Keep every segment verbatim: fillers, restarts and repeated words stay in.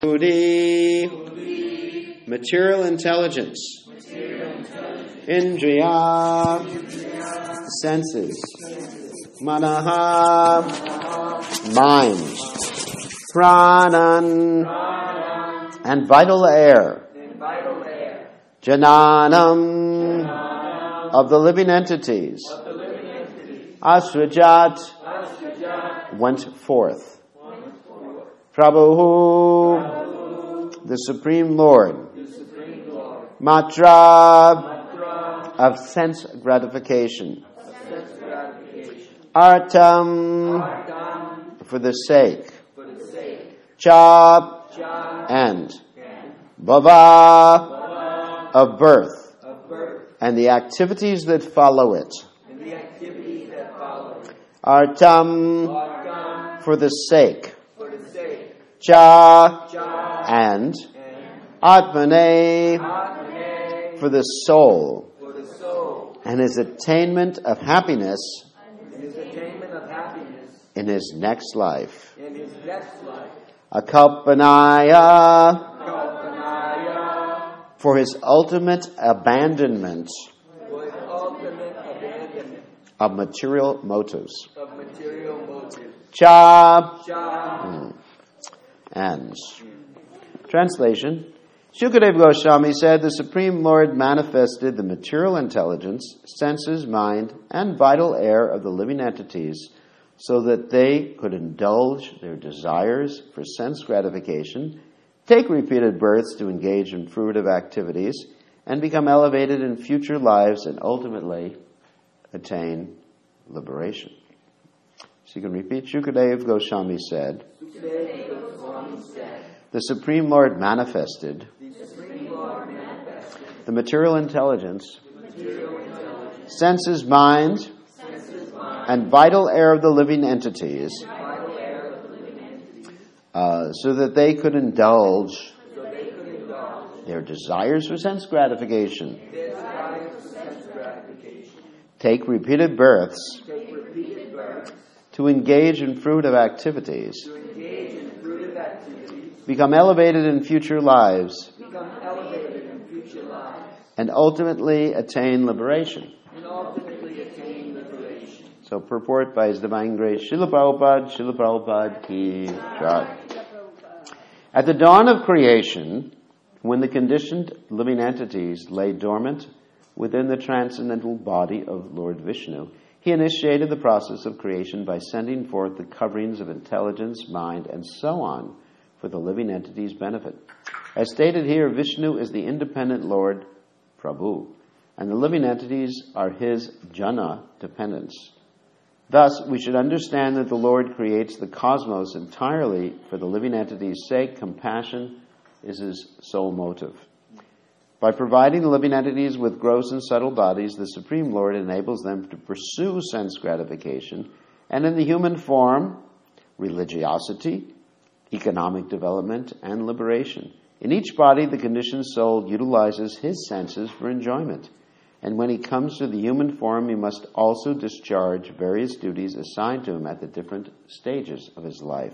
Buddhi, material intelligence, Indriya, senses, Manaha, mind, Pranan, and vital air, Jananam, of the living entities, Asrajat, went forth. Prabhu, the Supreme Lord, Matra, of sense gratification, Artam, for the sake, Cha, and Bhava, of birth, and the activities that follow it, Artam, for the sake, Cha, and Atmane, for the soul, and his attainment of happiness in his next life. Akalpanaya, for his ultimate abandonment of material motives. Cha, mm. and translation. Shukadeva Goswami said, the Supreme Lord manifested the material intelligence, senses, mind, and vital air of the living entities so that they could indulge their desires for sense gratification, take repeated births to engage in fruitive activities, and become elevated in future lives and ultimately attain liberation. So you can repeat. Shukadeva Goswami said, the Supreme Lord manifested the material intelligence, senses, mind, and vital air of the living entities uh, so that they could indulge their desires for sense gratification, take repeated births to engage in fruitive activities, become elevated in future lives, and ultimately attain liberation. So purport by His Divine Grace, Srila Prabhupada, Srila Prabhupada ki jai. At the dawn of creation, when the conditioned living entities lay dormant within the transcendental body of Lord Vishnu, He initiated the process of creation by sending forth the coverings of intelligence, mind, and so on for the living entities' benefit. As stated here, Vishnu is the independent Lord, Prabhu, and the living entities are His jana dependents. Thus, we should understand that the Lord creates the cosmos entirely for the living entities' sake. Compassion is His sole motive. By providing the living entities with gross and subtle bodies, the Supreme Lord enables them to pursue sense gratification, and in the human form, religiosity, economic development, and liberation. In each body, the conditioned soul utilizes his senses for enjoyment. And when he comes to the human form, he must also discharge various duties assigned to him at the different stages of his life.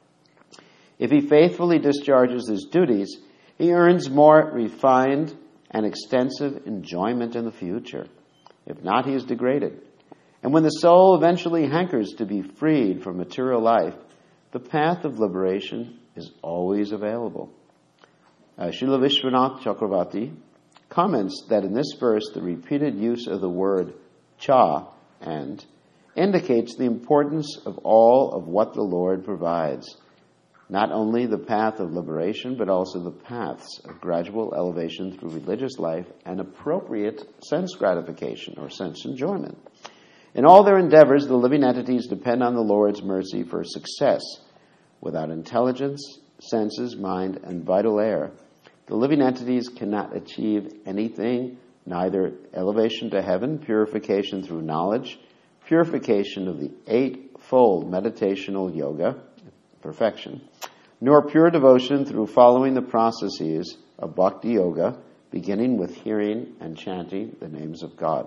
If he faithfully discharges his duties, he earns more refined and extensive enjoyment in the future. If not, he is degraded. And when the soul eventually hankers to be freed from material life, the path of liberation is always available. Uh, Srila Vishwanath Chakravarti comments that in this verse, the repeated use of the word cha and indicates the importance of all of what the Lord provides. Not only the path of liberation, but also the paths of gradual elevation through religious life and appropriate sense gratification or sense enjoyment. In all their endeavors, the living entities depend on the Lord's mercy for success. Without intelligence, senses, mind, and vital air, the living entities cannot achieve anything, neither elevation to heaven, purification through knowledge, purification of the eightfold meditational yoga, perfection, nor pure devotion through following the processes of bhakti yoga, beginning with hearing and chanting the names of God.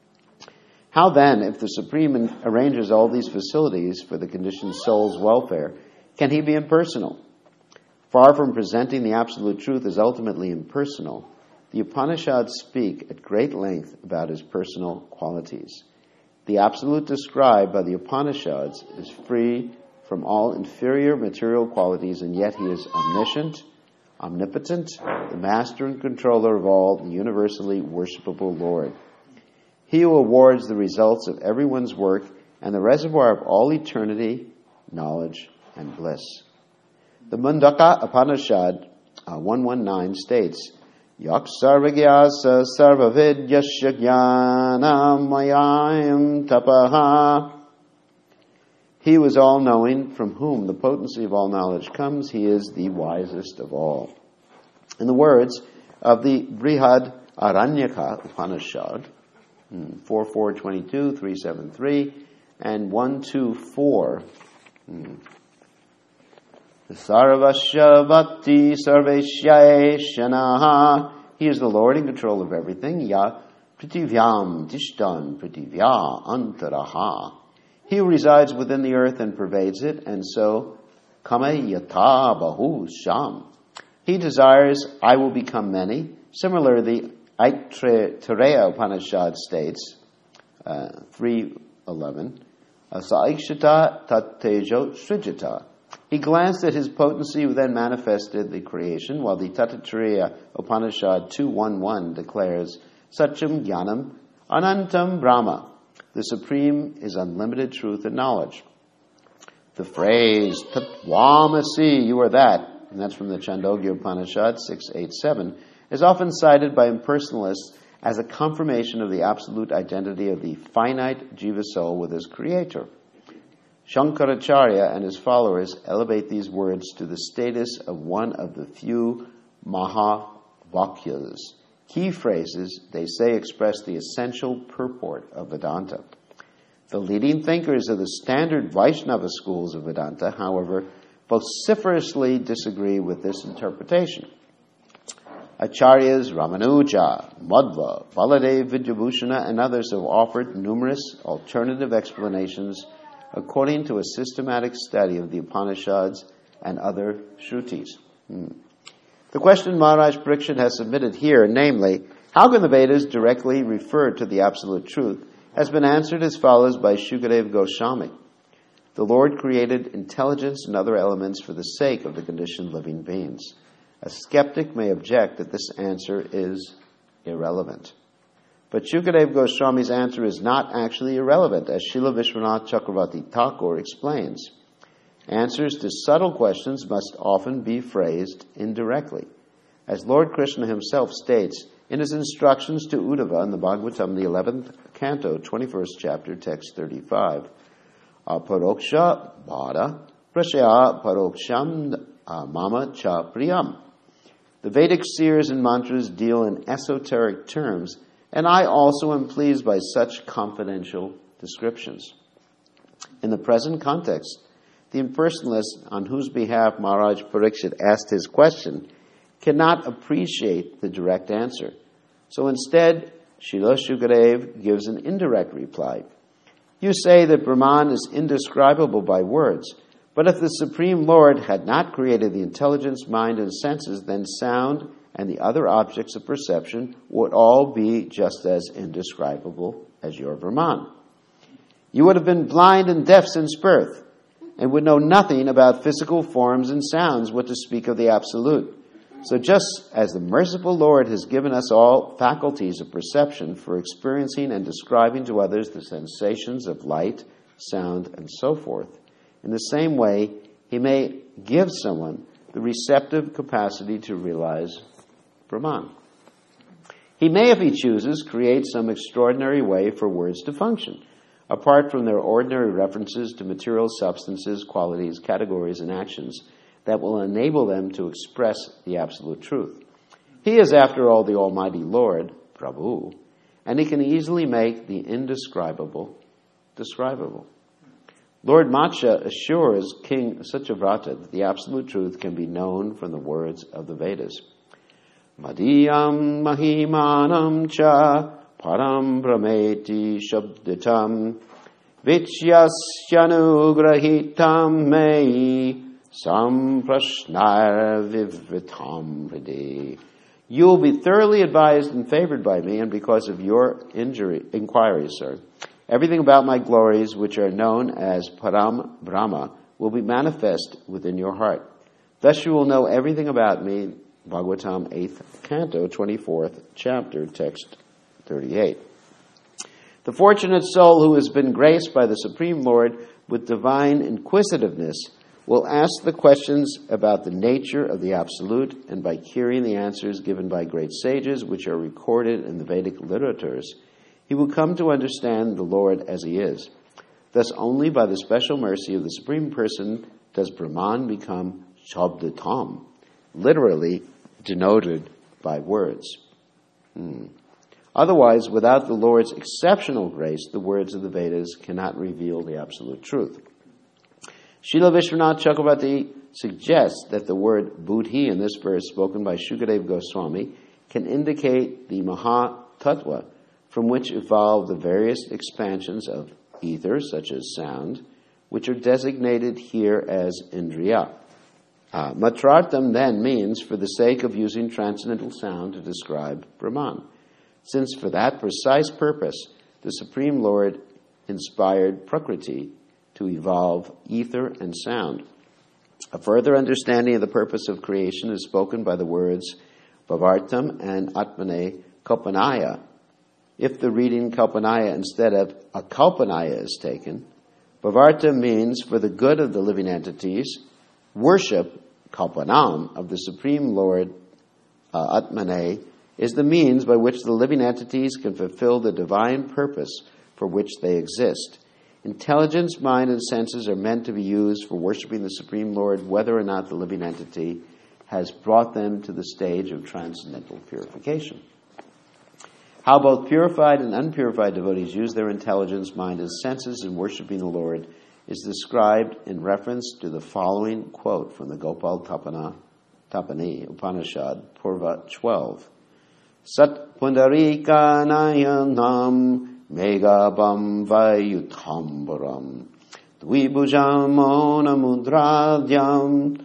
How then, if the Supreme arranges all these facilities for the conditioned soul's welfare, can he be impersonal? Far from presenting the absolute truth as ultimately impersonal, the Upanishads speak at great length about his personal qualities. The absolute described by the Upanishads is free from all inferior material qualities, and yet he is omniscient, omnipotent, the master and controller of all, the universally worshipable Lord. He who awards the results of everyone's work and the reservoir of all eternity, knowledge, and bliss. The Mundaka Upanishad uh, one nineteen states, Yak sarvagyasa sarvavidyasya jnanam mayayam tapaha. He who is all-knowing, from whom the potency of all knowledge comes, he is the wisest of all. In the words of the Brihad Aranyaka Upanishad, four four twenty-two, three seventy-three, and one two four, Sarvasya Bhakti Sarveshya Shanaha. He is the Lord in control of everything. Ya Pritivyam Tishtan Pritivya Antaraha. He who resides within the earth and pervades it, and so Kama Yata Bahu Sham. He desires, I will become many. Similarly, Aitareya Upanishad states, uh, three eleven, Saikshita Tattejo Srijata. He glanced at his potency, who then manifested the creation, while the Tatattariya Upanishad two eleven declares, Satcham Jnanam Anantam Brahma. The Supreme is unlimited truth and knowledge. The phrase, Tattvamasi, you are that, and that's from the Chandogya Upanishad six eighty-seven, is often cited by impersonalists as a confirmation of the absolute identity of the finite jiva soul with his creator. Shankaracharya and his followers elevate these words to the status of one of the few Mahavakyas. Key phrases, they say, express the essential purport of Vedanta. The leading thinkers of the standard Vaishnava schools of Vedanta, however, vociferously disagree with this interpretation. Acharyas Ramanuja, Madhva, Baladev Vidyabhushana, and others have offered numerous alternative explanations according to a systematic study of the Upanishads and other Shrutis. Hmm. The question Maharaj Parikshit has submitted here, namely, how can the Vedas directly refer to the absolute truth, has been answered as follows by Shukadeva Goswami. The Lord created intelligence and other elements for the sake of the conditioned living beings. A skeptic may object that this answer is irrelevant. But Shukadeva Goswami's answer is not actually irrelevant, as Srila Vishwanath Chakravarti Thakur explains. Answers to subtle questions must often be phrased indirectly. As Lord Krishna himself states in his instructions to Uddhava in the Bhagavatam, the eleventh canto, twenty-first chapter, text thirty-five, Aparoksha Bhada Prashaya Paroksham Mama Cha Priyam. The Vedic seers and mantras deal in esoteric terms, and I also am pleased by such confidential descriptions. In the present context, the impersonalist on whose behalf Maharaj Parikshit asked his question cannot appreciate the direct answer. So instead, Srila Shukadeva gives an indirect reply. You say that Brahman is indescribable by words, but if the Supreme Lord had not created the intelligence, mind, and senses, then sound and the other objects of perception would all be just as indescribable as your Brahman. You would have been blind and deaf since birth, and would know nothing about physical forms and sounds, what to speak of the Absolute. So just as the merciful Lord has given us all faculties of perception for experiencing and describing to others the sensations of light, sound, and so forth, in the same way, he may give someone the receptive capacity to realize Brahman. He may, if he chooses, create some extraordinary way for words to function, apart from their ordinary references to material substances, qualities, categories, and actions that will enable them to express the absolute truth. He is, after all, the Almighty Lord, Prabhu, and he can easily make the indescribable describable. Lord Matsya assures King Satyavrata that the absolute truth can be known from the words of the Vedas. Madhyam mahimanam cha param brahmeti shabditam vichyasyanugrahitam mei samprashnar vivritam hriday. You will be thoroughly advised and favored by me, and because of your injury, inquiries, sir. Everything about my glories, which are known as Param Brahma, will be manifest within your heart. Thus you will know everything about me. Bhagavatam, eighth canto, twenty-fourth chapter, text thirty-eight. The fortunate soul who has been graced by the Supreme Lord with divine inquisitiveness will ask the questions about the nature of the Absolute, and by hearing the answers given by great sages, which are recorded in the Vedic literatures, he will come to understand the Lord as he is. Thus only by the special mercy of the Supreme Person does Brahman become Shabdatam, literally denoted by words. Hmm. Otherwise, without the Lord's exceptional grace, the words of the Vedas cannot reveal the absolute truth. Srila Vishwanath Chakravarti suggests that the word buddhi in this verse spoken by Shukadeva Goswami can indicate the Maha Tattva from which evolve the various expansions of ether, such as sound, which are designated here as indriya. Uh, Matrartham then means for the sake of using transcendental sound to describe Brahman, since for that precise purpose the Supreme Lord inspired Prakriti to evolve ether and sound. A further understanding of the purpose of creation is spoken by the words Bhavartam and Atmane Kalpanaya. If the reading Kalpanaya instead of Akalpanaya is taken, Bhavarta means for the good of the living entities, worship, Kalpanam, of the Supreme Lord uh, Atmane, is the means by which the living entities can fulfill the divine purpose for which they exist. Intelligence, mind, and senses are meant to be used for worshiping the Supreme Lord, whether or not the living entity has brought them to the stage of transcendental purification. How both purified and unpurified devotees use their intelligence, mind, and senses in worshiping the Lord is described in reference to the following quote from the Gopal Tapana, Tapani Upanishad, Purva twelve. Sat pundarika nayanam megabam vayuthambaram dvibhujam onamudradyam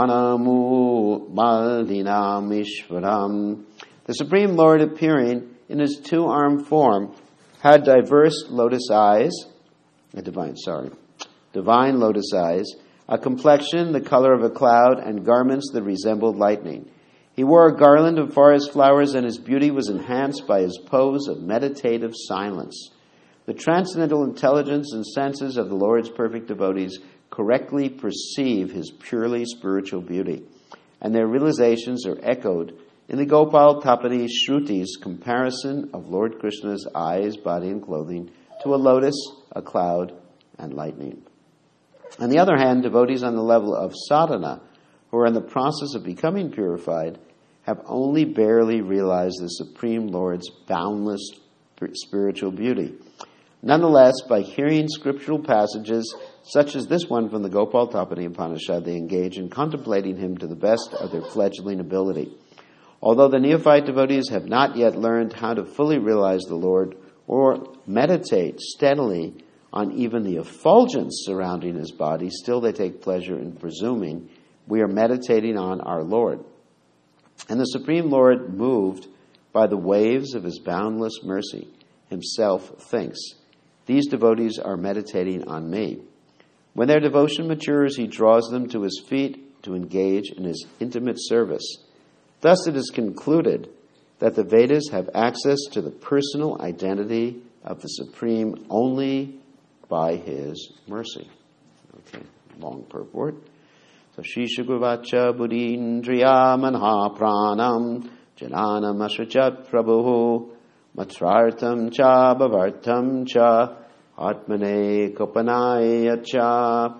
vanamu maldinam ishvaram. The Supreme Lord, appearing in his two-armed form, had diverse lotus eyes, a divine, sorry, divine lotus eyes, a complexion the color of a cloud, and garments that resembled lightning. He wore a garland of forest flowers, and his beauty was enhanced by his pose of meditative silence. The transcendental intelligence and senses of the Lord's perfect devotees correctly perceive his purely spiritual beauty, and their realizations are echoed in the Gopal Tapani Shruti's comparison of Lord Krishna's eyes, body, and clothing to a lotus, a cloud, and lightning. On the other hand, devotees on the level of sadhana, who are in the process of becoming purified, have only barely realized the Supreme Lord's boundless spiritual beauty. Nonetheless, by hearing scriptural passages such as this one from the Gopal Tapani Upanishad, they engage in contemplating him to the best of their fledgling ability. Although the neophyte devotees have not yet learned how to fully realize the Lord or meditate steadily on even the effulgence surrounding his body, still they take pleasure in presuming we are meditating on our Lord. And the Supreme Lord, moved by the waves of his boundless mercy, himself thinks, these devotees are meditating on me. When their devotion matures, he draws them to his feet to engage in his intimate service. Thus it is concluded that the Vedas have access to the personal identity of the Supreme only by his mercy. Okay, long purport. So Shishugavacha Buddhindriya Manha Pranam Jananam Ashrachat Prabhu Matrartam Cha Bhavartam Cha Atmane Kopanaya Cha.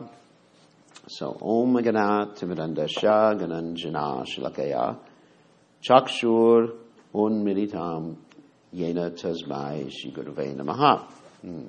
So Om Ganat Timidandasha Gananjana Shlakaya Chakshur Unmiritam Yena Tasmai Shri Gurave Namaha. Hmm.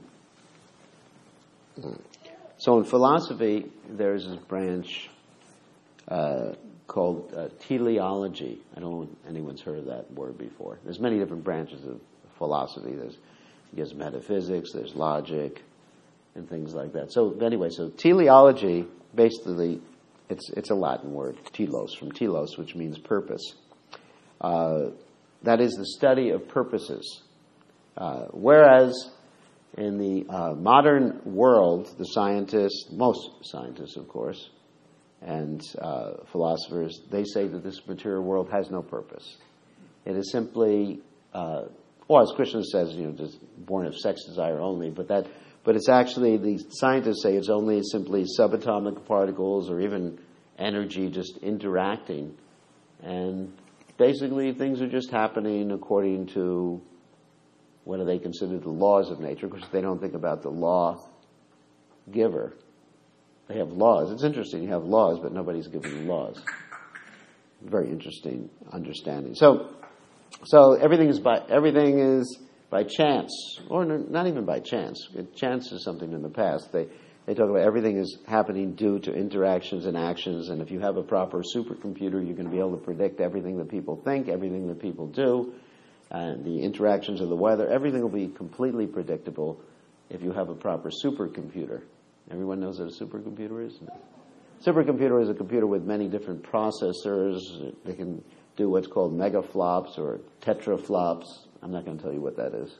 Hmm. So in philosophy, there's this branch uh, called uh, teleology. I don't know if anyone's heard of that word before. There's many different branches of philosophy. There's, I guess, metaphysics, there's logic, and things like that. So anyway, so teleology basically It's it's a Latin word, telos, from telos, which means purpose. Uh, that is the study of purposes. Uh, whereas in the uh, modern world, the scientists, most scientists, of course, and uh, philosophers, they say that this material world has no purpose. It is simply, uh, well, as Krishna says, you know, just born of sex desire only, but that, but it's actually, the scientists say it's only simply subatomic particles or even energy just interacting, and basically things are just happening according to what do they consider the laws of nature, because they don't think about the law giver. They have laws. It's interesting, you have laws, but nobody's giving you laws. Very interesting understanding. So, so everything is by everything is by chance, or not even by chance. Chance is something in the past. They they talk about everything is happening due to interactions and actions, and if you have a proper supercomputer, you're going to be able to predict everything that people think, everything that people do, and the interactions of the weather. Everything will be completely predictable if you have a proper supercomputer. Everyone knows what a supercomputer is? No. Supercomputer is a computer with many different processors. They can do what's called megaflops or tetraflops. I'm not going to tell you what that is.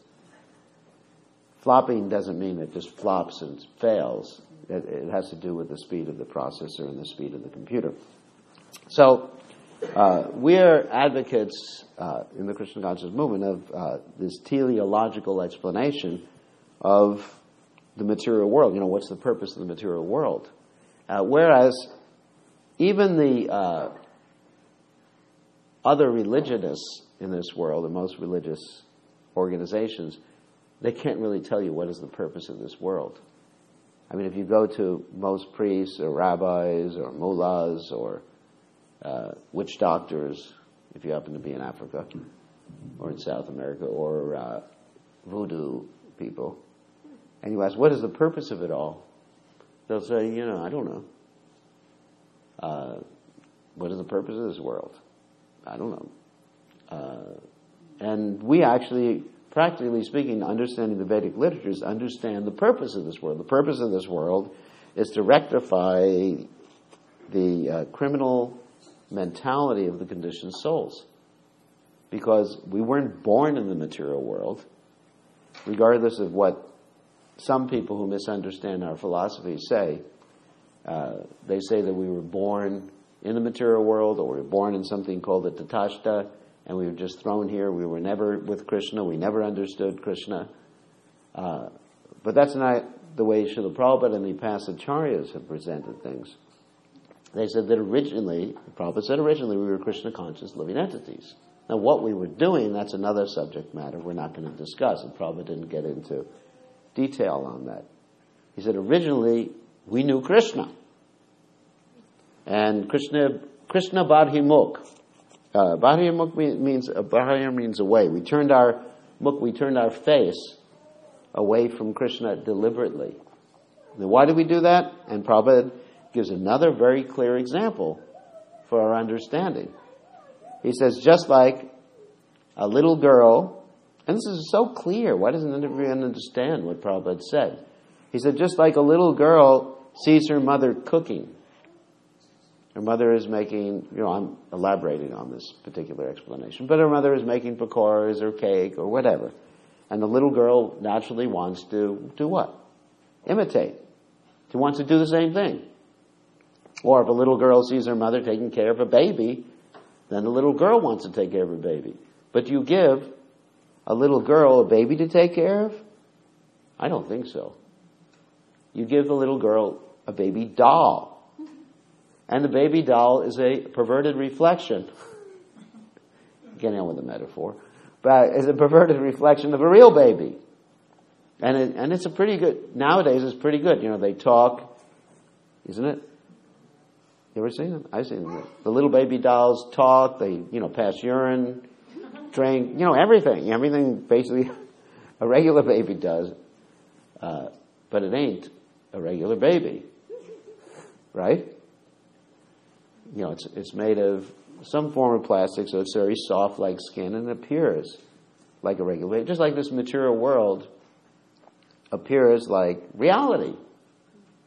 Flopping doesn't mean it just flops and fails. It, it has to do with the speed of the processor and the speed of the computer. So uh, we're advocates uh, in the Krishna consciousness movement of uh, this teleological explanation of the material world. You know, what's the purpose of the material world? Uh, whereas even the uh, other religionists in this world, and most religious organizations, they can't really tell you what is the purpose of this world. I mean, if you go to most priests or rabbis or mullahs or uh, witch doctors, if you happen to be in Africa or in South America, or uh, voodoo people, and you ask, what is the purpose of it all? They'll say, you know, I don't know. Uh, what is the purpose of this world? I don't know. Uh, and we actually, practically speaking, understanding the Vedic literatures, understand the purpose of this world. The purpose of this world is to rectify the uh, criminal mentality of the conditioned souls. Because we weren't born in the material world, regardless of what some people who misunderstand our philosophy say. Uh, they say that we were born in the material world, or we were born in something called the Tatashta, and we were just thrown here. We were never with Krishna. We never understood Krishna. Uh, but that's not the way Srila Prabhupada and the Pasacharyas have presented things. They said that originally, Prabhupada said originally, we were Krishna conscious living entities. Now what we were doing, that's another subject matter we're not going to discuss, and Prabhupada didn't get into detail on that. He said originally we knew Krishna. And Krishna, Krishna Badhimukh. Uh, Badhimukh means, uh, Badhimukh means away. We turned our mukh, we turned our face away from Krishna deliberately. Now why did we do that? And Prabhupada gives another very clear example for our understanding. He says, just like a little girl, and this is so clear, why doesn't everyone understand what Prabhupada said? He said, just like a little girl sees her mother cooking. Her mother is making, you know, I'm elaborating on this particular explanation, but her mother is making pakoras or cake or whatever. And the little girl naturally wants to do what? Imitate. She wants to do the same thing. Or if a little girl sees her mother taking care of a baby, then the little girl wants to take care of her baby. But do you give a little girl a baby to take care of? I don't think so. You give the little girl a baby doll. And the baby doll is a perverted reflection. Getting on with the metaphor. But it's a perverted reflection of a real baby. And it, and it's a pretty good, nowadays it's pretty good. You know, they talk, isn't it? You ever seen them? I've seen them. The little baby dolls talk, they, you know, pass urine, drink, you know, everything. Everything basically a regular baby does. Uh, but it ain't a regular baby. Right? You know, it's it's made of some form of plastic, so it's very soft like skin, and it appears like a regular baby. Just like this material world appears like reality.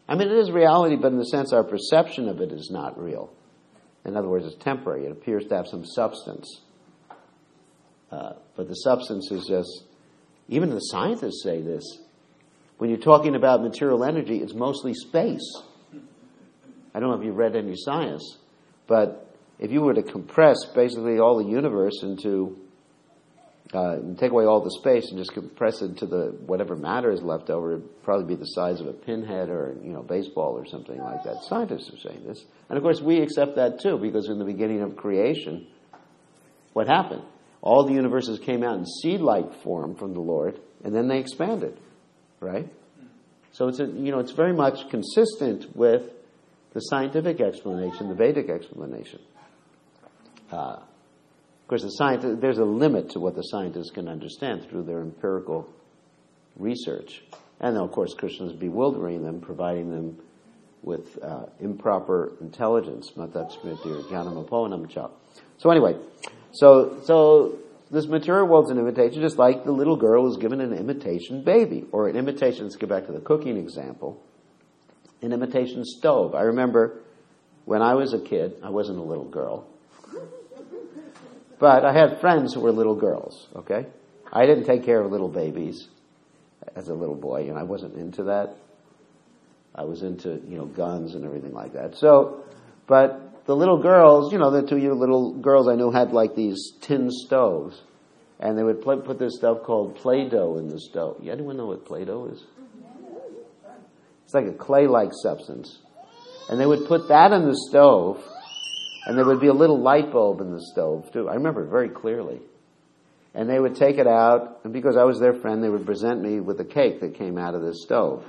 I mean, it is reality, but in the sense our perception of it is not real. In other words, it's temporary. It appears to have some substance. Uh, but the substance is just, even the scientists say this, when you're talking about material energy, it's mostly space. I don't know if you've read any science, but if you were to compress basically all the universe into, uh, and take away all the space and just compress it to the whatever matter is left over, it'd probably be the size of a pinhead or, you know, baseball or something like that. Scientists are saying this. And of course we accept that too, because in the beginning of creation, what happened? All the universes came out in seed-like form from the Lord, and then they expanded, right? So it's a, you know, it's very much consistent with the scientific explanation, the Vedic explanation. Uh, of course, the scientist, there's a limit to what the scientists can understand through their empirical research. And then, of course, Krishna is bewildering them, providing them with uh, improper intelligence. So anyway, so so this material world's an imitation, just like the little girl was given an imitation baby, or an imitation, let's get back to the cooking example, an imitation stove. I remember when I was a kid, I wasn't a little girl, but I had friends who were little girls, okay? I didn't take care of little babies as a little boy, and I wasn't into that. I was into, you know, guns and everything like that. So, but the little girls, you know, the two year little girls I knew had like these tin stoves, and they would play, put this stuff called Play-Doh in the stove. Yeah, anyone know what Play-Doh is? It's like a clay-like substance. And they would put that in the stove, and there would be a little light bulb in the stove, too. I remember it very clearly. And they would take it out, and because I was their friend, they would present me with a cake that came out of this stove.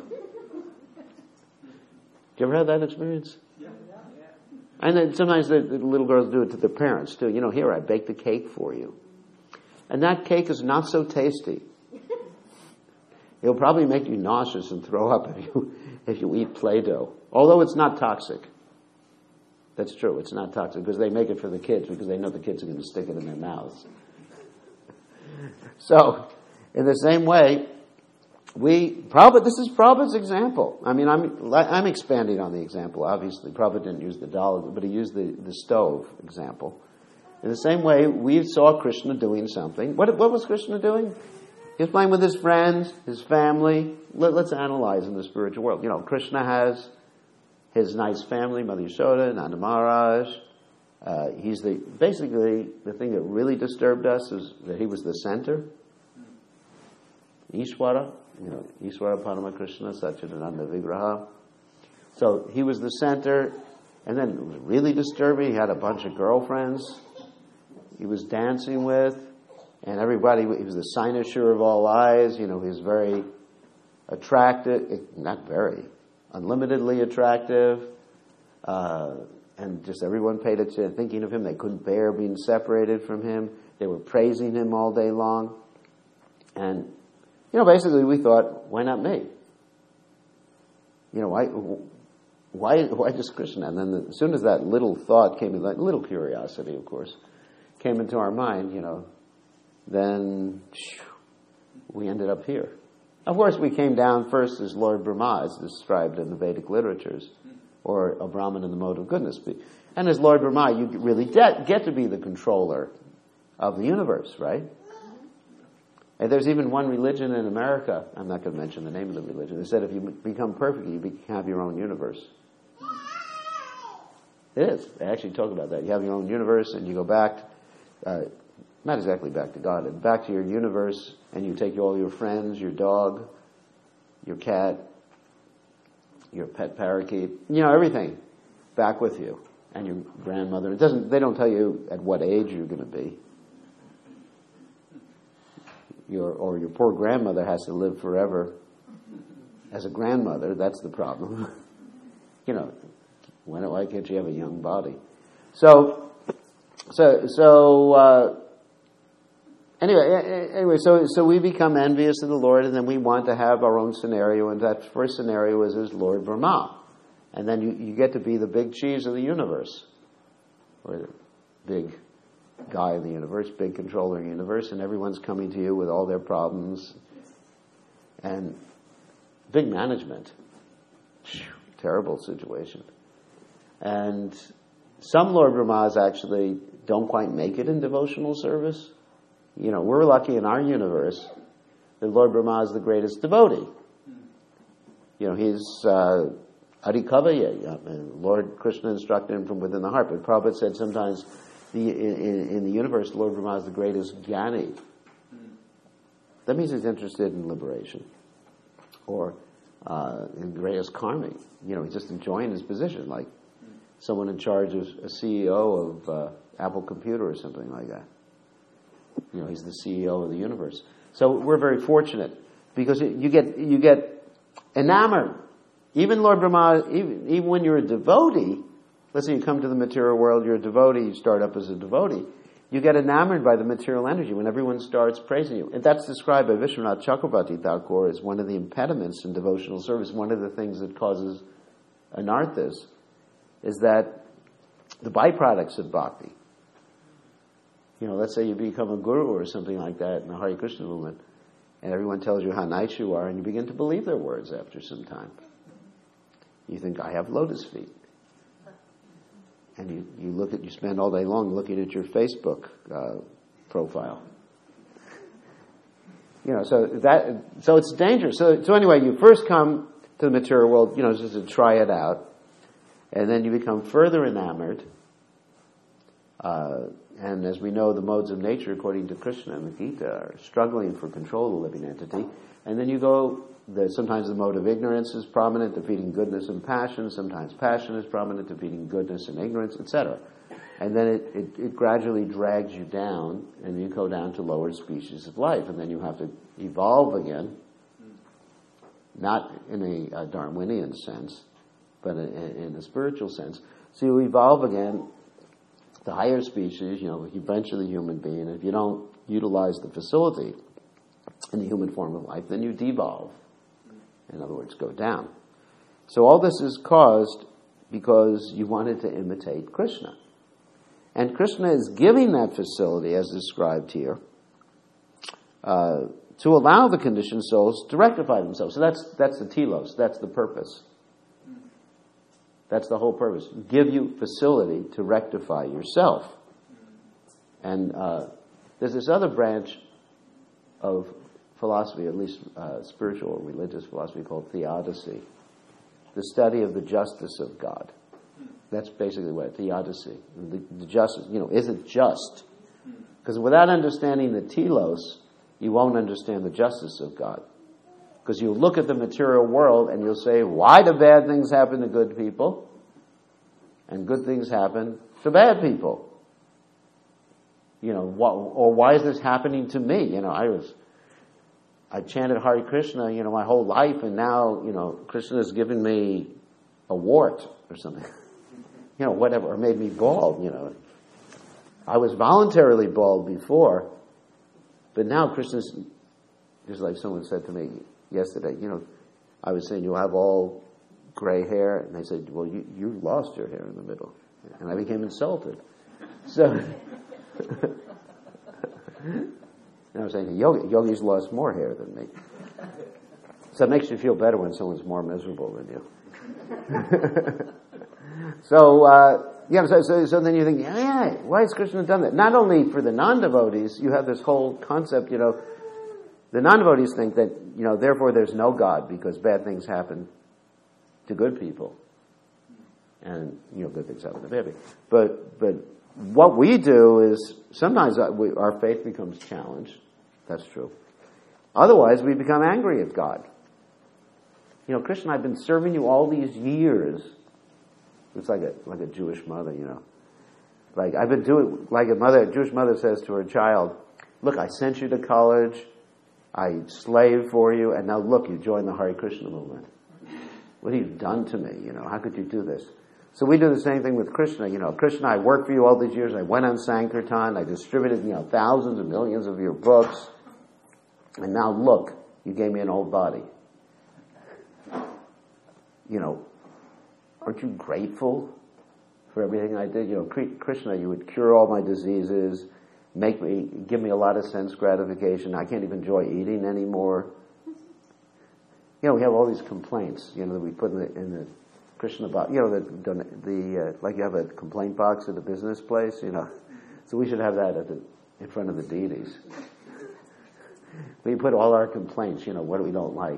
Did you ever have that experience? Yeah. And then sometimes the, the little girls do it to their parents, too. You know, here, I baked a cake for you. And that cake is not so tasty. It'll probably make you nauseous and throw up if you if you eat Play-Doh. Although it's not toxic. That's true, it's not toxic, because they make it for the kids, because they know the kids are going to stick it in their mouths. So, in the same way, we, Prabhupada, this is Prabhupada's example. I mean, I'm I'm expanding on the example, obviously. Prabhupada didn't use the dollar, but he used the, the stove example. In the same way, we saw Krishna doing something. What what was Krishna doing? He was playing with his friends, his family. Let, let's analyze in the spiritual world. You know, Krishna has his nice family, Mother Yashoda, Nanda Maharaj. Uh, he's the, basically, the thing that really disturbed us is that he was the center. Ishwara, you know, Ishwara Parama Krishna, Satchidananda Vigraha. So he was the center, and then it was really disturbing. He had a bunch of girlfriends he was dancing with, and everybody, he was the cynosure of all eyes. You know, he was very attractive, not very, unlimitedly attractive, uh, and just everyone paid attention, thinking of him. They couldn't bear being separated from him. They were praising him all day long. And, you know, basically we thought, why not me? You know, why why, why just Krishna? And then the, as soon as that little thought came in, that little curiosity, of course, came into our mind, you know, then we ended up here. Of course, we came down first as Lord Brahma, as described in the Vedic literatures, or a Brahman in the mode of goodness. And as Lord Brahma, you really get, get to be the controller of the universe, right? And there's even one religion in America, I'm not going to mention the name of the religion, they said if you become perfect, you be, have your own universe. It is. They actually talk about that. You have your own universe, and you go back, uh, not exactly back to God, back to your universe, and you take all your friends, your dog, your cat, your pet parakeet, you know, everything back with you, and your grandmother. It doesn't. They don't tell you at what age you're going to be. Your or your poor grandmother has to live forever as a grandmother. That's the problem. You know, when why can't you have a young body? So, so, so. Uh, Anyway, anyway, so so we become envious of the Lord, and then we want to have our own scenario, and that first scenario is as Lord Brahma. And then you, you get to be the big cheese of the universe, or the big guy in the universe, big controller in the universe, and everyone's coming to you with all their problems. And big management. terrible situation. And some Lord Brahmas actually don't quite make it in devotional service. You know, we're lucky in our universe that Lord Brahma is the greatest devotee. You know, he's uh, Adhikavaya, Lord Krishna instructed him from within the heart. But Prabhupada said sometimes the, in, in the universe, Lord Brahma is the greatest jnani. That means he's interested in liberation. Or uh, in the greatest karmic. You know, he's just enjoying his position, like someone in charge of a C E O of uh, Apple Computer or something like that. You know, he's the C E O of the universe. So we're very fortunate because you get you get enamored. Even Lord Brahma, even, even when you're a devotee, let's say you come to the material world, you're a devotee, you start up as a devotee, you get enamored by the material energy when everyone starts praising you. And that's described by Vishwanath Chakravarti Thakur as one of the impediments in devotional service. One of the things that causes anarthas is that the byproducts of bhakti. You know, let's say you become a guru or something like that in the Hare Krishna movement, and everyone tells you how nice you are, and you begin to believe their words after some time. You think, I have lotus feet. And you, you look at, you spend all day long looking at your Facebook uh, profile. You know, so that, so it's dangerous. So, so anyway, you first come to the material world, you know, just to try it out, and then you become further enamored. Uh, and as we know, the modes of nature, according to Krishna and the Gita, are struggling for control of the living entity. And then you go, the, sometimes the mode of ignorance is prominent, defeating goodness and passion. Sometimes passion is prominent, defeating goodness and ignorance, et cetera. And then it, it, it gradually drags you down, and you go down to lower species of life. And then you have to evolve again, not in a, a Darwinian sense, but in, in a spiritual sense. So you evolve again to higher species, you know, eventually human being. And if you don't utilize the facility in the human form of life, then you devolve. In other words, go down. So all this is caused because you wanted to imitate Krishna. And Krishna is giving that facility, as described here, uh, to allow the conditioned souls to rectify themselves. So that's that's the telos, that's the purpose. That's the whole purpose. Give you facility to rectify yourself. And uh, there's this other branch of philosophy, at least uh, spiritual or religious philosophy, called theodicy. The study of the justice of God. That's basically what theodicy. The, the justice, you know, is it just? Because without understanding the telos, you won't understand the justice of God. Because you'll look at the material world and you'll say, why do bad things happen to good people? And good things happen to bad people. You know, what, or why is this happening to me? You know, I was, I chanted Hare Krishna, you know, my whole life, and now, you know, Krishna has given me a wart or something. You know, whatever, or made me bald, you know. I was voluntarily bald before, but now Krishna's, just like someone said to me yesterday, you know, I was saying you'll have all gray hair, and they said, well, you, you lost your hair in the middle. And I became insulted. So, and I was saying, Yogi, Yogi's lost more hair than me. So it makes you feel better when someone's more miserable than you. So, uh, yeah, so, so, so then you think, yeah, yeah, why has Krishna done that? Not only for the non-devotees, you have this whole concept, you know, the non-devotees think that, you know, therefore there's no God because bad things happen to good people. And, you know, good things happen to bad people. But, but what we do is sometimes we, our faith becomes challenged. That's true. Otherwise, we become angry at God. You know, Krishna, I've been serving you all these years. It's like a like a Jewish mother, you know. Like I've been doing, like a mother, a Jewish mother says to her child, look, I sent you to college, I slaved for you, and now look, you joined the Hare Krishna movement. What have you done to me? You know, how could you do this? So we do the same thing with Krishna. You know, Krishna, I worked for you all these years. I went on Sankirtan. I distributed, you know, thousands and millions of your books. And now look, you gave me an old body. You know, aren't you grateful for everything I did? You know, Krishna, you would cure all my diseases, make me, give me a lot of sense gratification. I can't even enjoy eating anymore. You know, we have all these complaints, you know, that we put in the, in the Krishna box. You know, the, the uh, like you have a complaint box at a business place, you know. So we should have that at the, in front of the deities. We put all our complaints, you know, what we don't like.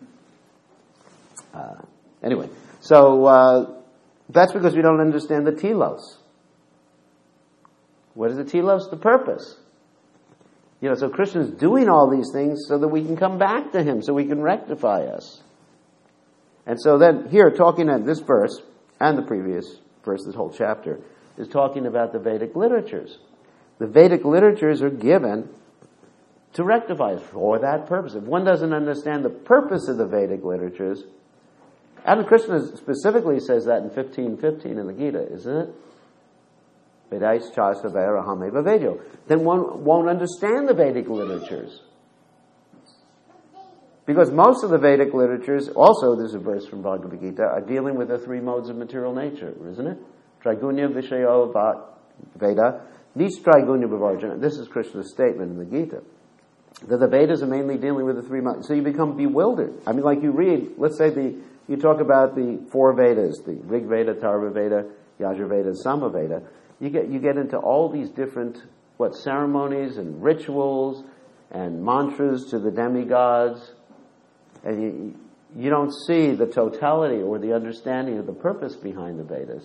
Uh, anyway, so uh, that's because we don't understand the telos. What is the telos? The purpose. You know, so Krishna's doing all these things so that we can come back to Him, so we can rectify us. And so then here, talking at this verse, and the previous verse, this whole chapter, is talking about the Vedic literatures. The Vedic literatures are given to rectify us for that purpose. If one doesn't understand the purpose of the Vedic literatures, and Krishna specifically says that in fifteen fifteen in the Gita, isn't it? Vedais chasa vairahame vavedyo. Then one won't understand the Vedic literatures. Because most of the Vedic literatures, also there's a verse from Bhagavad Gita, are dealing with the three modes of material nature, isn't it? Trigunya Vishayo Veda, Nis Trigunya Bhavarjana. This is Krishna's statement in the Gita. That the Vedas are mainly dealing with the three modes. So you become bewildered. I mean, like you read, let's say the you talk about the four Vedas, the Rig Veda, Tarva Veda, Yajur Veda, Sama Veda. You get you get into all these different what ceremonies and rituals and mantras to the demigods. And you, you don't see the totality or the understanding of the purpose behind the Vedas.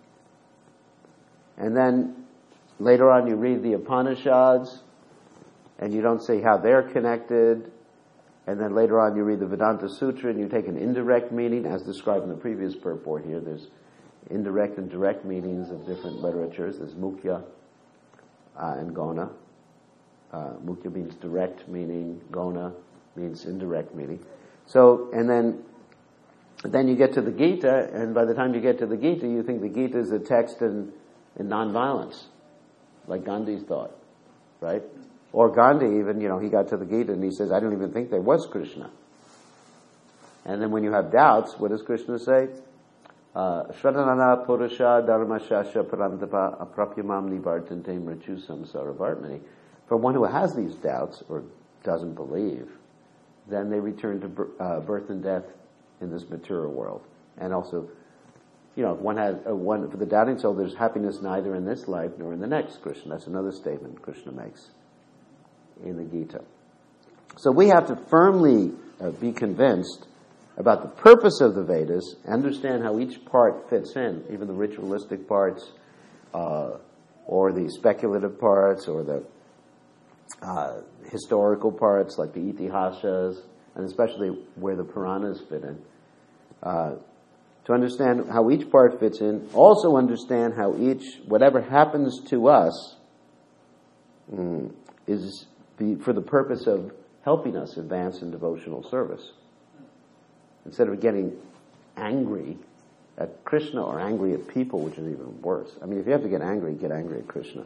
And then later on you read the Upanishads, and you don't see how they're connected. And then later on you read the Vedanta Sutra, and you take an indirect meaning, as described in the previous purport here. There's indirect and direct meanings of different literatures. There's Mukhya uh, and Gona. Uh, Mukhya means direct meaning, Gona means indirect meaning. So, and then then you get to the Gita, and by the time you get to the Gita, you think the Gita is a text in, in nonviolence, like Gandhi's thought, right? Or Gandhi even, you know, he got to the Gita and he says, I don't even think there was Krishna. And then when you have doubts, what does Krishna say? Shradanana Purusha Dharmashasha Parantapa Aprapyamam Nivartante Mritu Samsara Vartmani. For one who has these doubts or doesn't believe, then they return to uh, birth and death in this material world. And also, you know, if one has uh, one for the doubting soul, there's happiness neither in this life nor in the next. Krishna, that's another statement Krishna makes in the Gita. So we have to firmly uh, be convinced about the purpose of the Vedas, understand how each part fits in, even the ritualistic parts, uh, or the speculative parts, or the uh, historical parts like the Itihasas, and especially where the Puranas fit in. Uh, to understand how each part fits in, also understand how each, whatever happens to us, mm, is be, for the purpose of helping us advance in devotional service. Instead of getting angry at Krishna or angry at people, which is even worse. I mean, if you have to get angry, get angry at Krishna.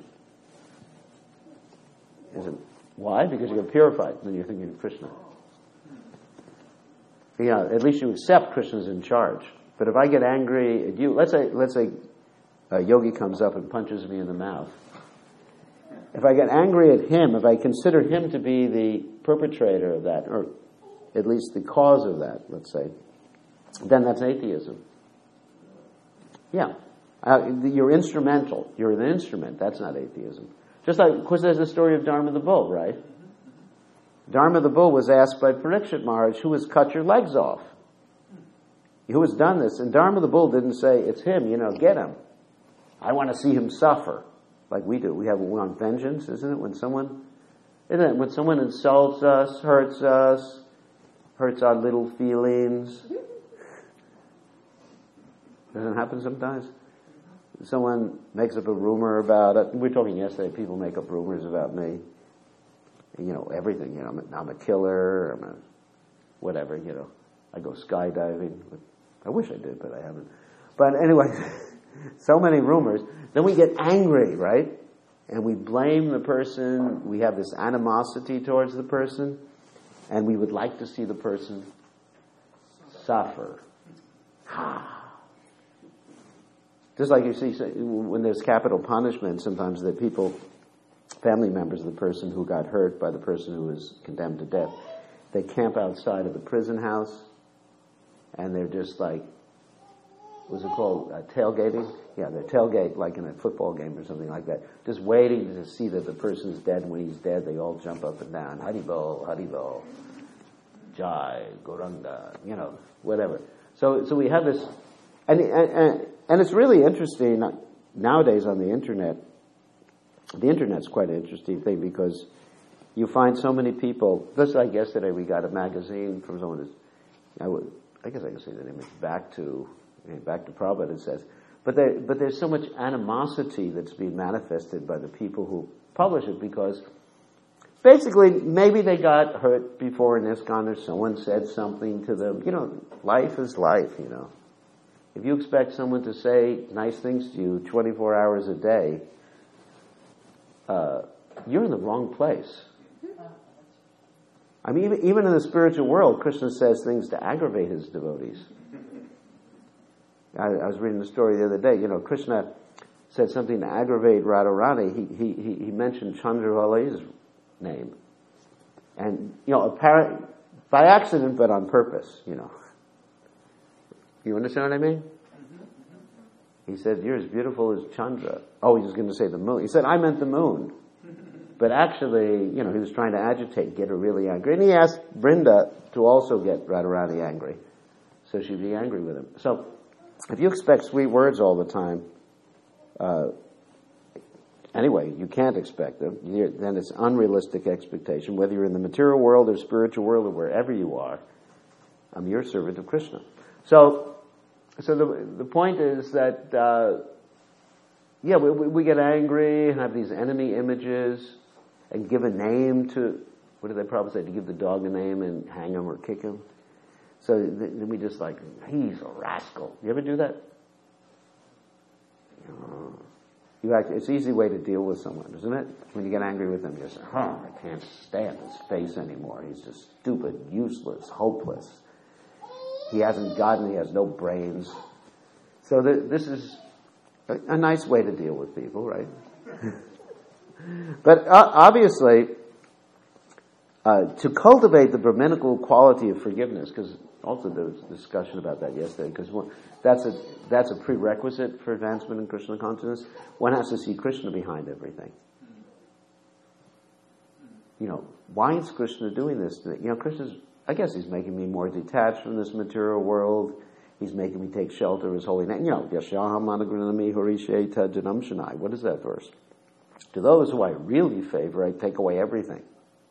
Isn't why? Because you get purified when you're thinking of Krishna. You know, at least you accept Krishna's in charge. But if I get angry at you, let's say let's say a yogi comes up and punches me in the mouth. If I get angry at him, if I consider him to be the perpetrator of that, or at least the cause of that, let's say, then that's atheism. Yeah. Uh, you're instrumental. You're the instrument. That's not atheism. Just like, of course, there's the story of Dharma the bull, right? Dharma the bull was asked by Parikshit Maharaj, who has cut your legs off? Who has done this? And Dharma the bull didn't say, it's him, you know, get him. I want to see him suffer, like we do. We have we want vengeance, isn't it? When someone, isn't it? When someone insults us, hurts us, hurts our little feelings. Doesn't it happen sometimes? Someone makes up a rumor about it. We were talking yesterday, people make up rumors about me. You know, everything, you know, I'm a, I'm a killer, I'm a whatever, you know. I go skydiving. I wish I did, but I haven't. But anyway, so many rumors. Then we get angry, right? And we blame the person. We have this animosity towards the person. And we would like to see the person suffer. Just like you see, when there's capital punishment, sometimes the people, family members of the person who got hurt by the person who was condemned to death, they camp outside of the prison house, and they're just like what's it called, uh, tailgating? Yeah, they tailgate like in a football game or something like that. Just waiting to see that the person's dead. When he's dead, they all jump up and down. Haribol, Haribol, Jai, Goranga, you know, whatever. So, so we have this, and and and it's really interesting nowadays on the internet. The internet's quite an interesting thing because you find so many people. Just like yesterday, we got a magazine from someone who's, I, would, I guess I can say the name. It's Back to Back to Prabhupada. It says, but there, but there's so much animosity that's being manifested by the people who publish it because basically maybe they got hurt before in ISKCON or someone said something to them. You know, life is life. You know, if you expect someone to say nice things to you twenty-four hours a day, uh, you're in the wrong place. I mean, even, even in the spiritual world, Krishna says things to aggravate his devotees. I, I was reading the story the other day. You know, Krishna said something to aggravate Radharani. He he he mentioned Chandravali's name, and you know, apparent by accident, but on purpose. You know, you understand what I mean? He said, "You're as beautiful as Chandra." Oh, he was going to say the moon. He said, "I meant the moon." But actually, you know, he was trying to agitate, get her really angry. And he asked Brinda to also get Radharani angry, so she'd be angry with him. So, if you expect sweet words all the time, uh, anyway, you can't expect them. You're, then it's unrealistic expectation, whether you're in the material world or spiritual world or wherever you are. I'm your servant of Krishna. So, so the the point is that, uh, yeah, we, we get angry and have these enemy images and give a name to, what did they probably say, to give the dog a name and hang him or kick him? So then we just like, he's a rascal. You ever do that? You actually, it's an easy way to deal with someone, isn't it? When you get angry with them, you say, oh, I can't stand his face anymore. He's just stupid, useless, hopeless. He hasn't gotten, he has no brains. So th- this is a, a nice way to deal with people, right? But uh, obviously, uh, to cultivate the Brahminical quality of forgiveness, because also there was discussion about that yesterday, because that's a that's a prerequisite for advancement in Krishna consciousness. One has to see Krishna behind everything. You know, why is Krishna doing this? You know, Krishna's, I guess he's making me more detached from this material world. He's making me take shelter of his holy name. You know, Yashaham Anagranami Harishe Janam Shanai. What is that verse? To those who I really favor, I take away everything.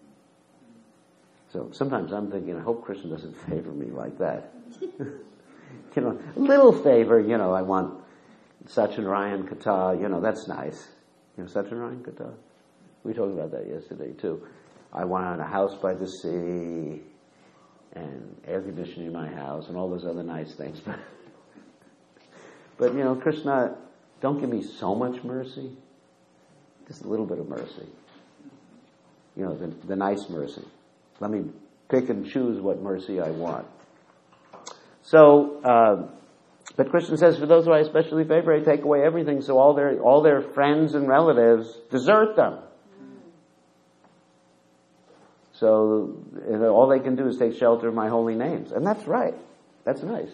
So sometimes I'm thinking, I hope Krishna doesn't favor me like that. You know, a little favor, you know, I want Satyanarayan Kata, you know, that's nice. You know, Satyanarayan Kata? We talked about that yesterday too. I want a house by the sea and air conditioning in my house and all those other nice things. But, but you know, Krishna, don't give me so much mercy. Just a little bit of mercy. You know, the, the nice mercy. Let me pick and choose what mercy I want. So, uh, but Krishna says, for those who I especially favor, I take away everything, so all their all their friends and relatives desert them. So, you know, all they can do is take shelter of my holy names. And that's right. That's nice.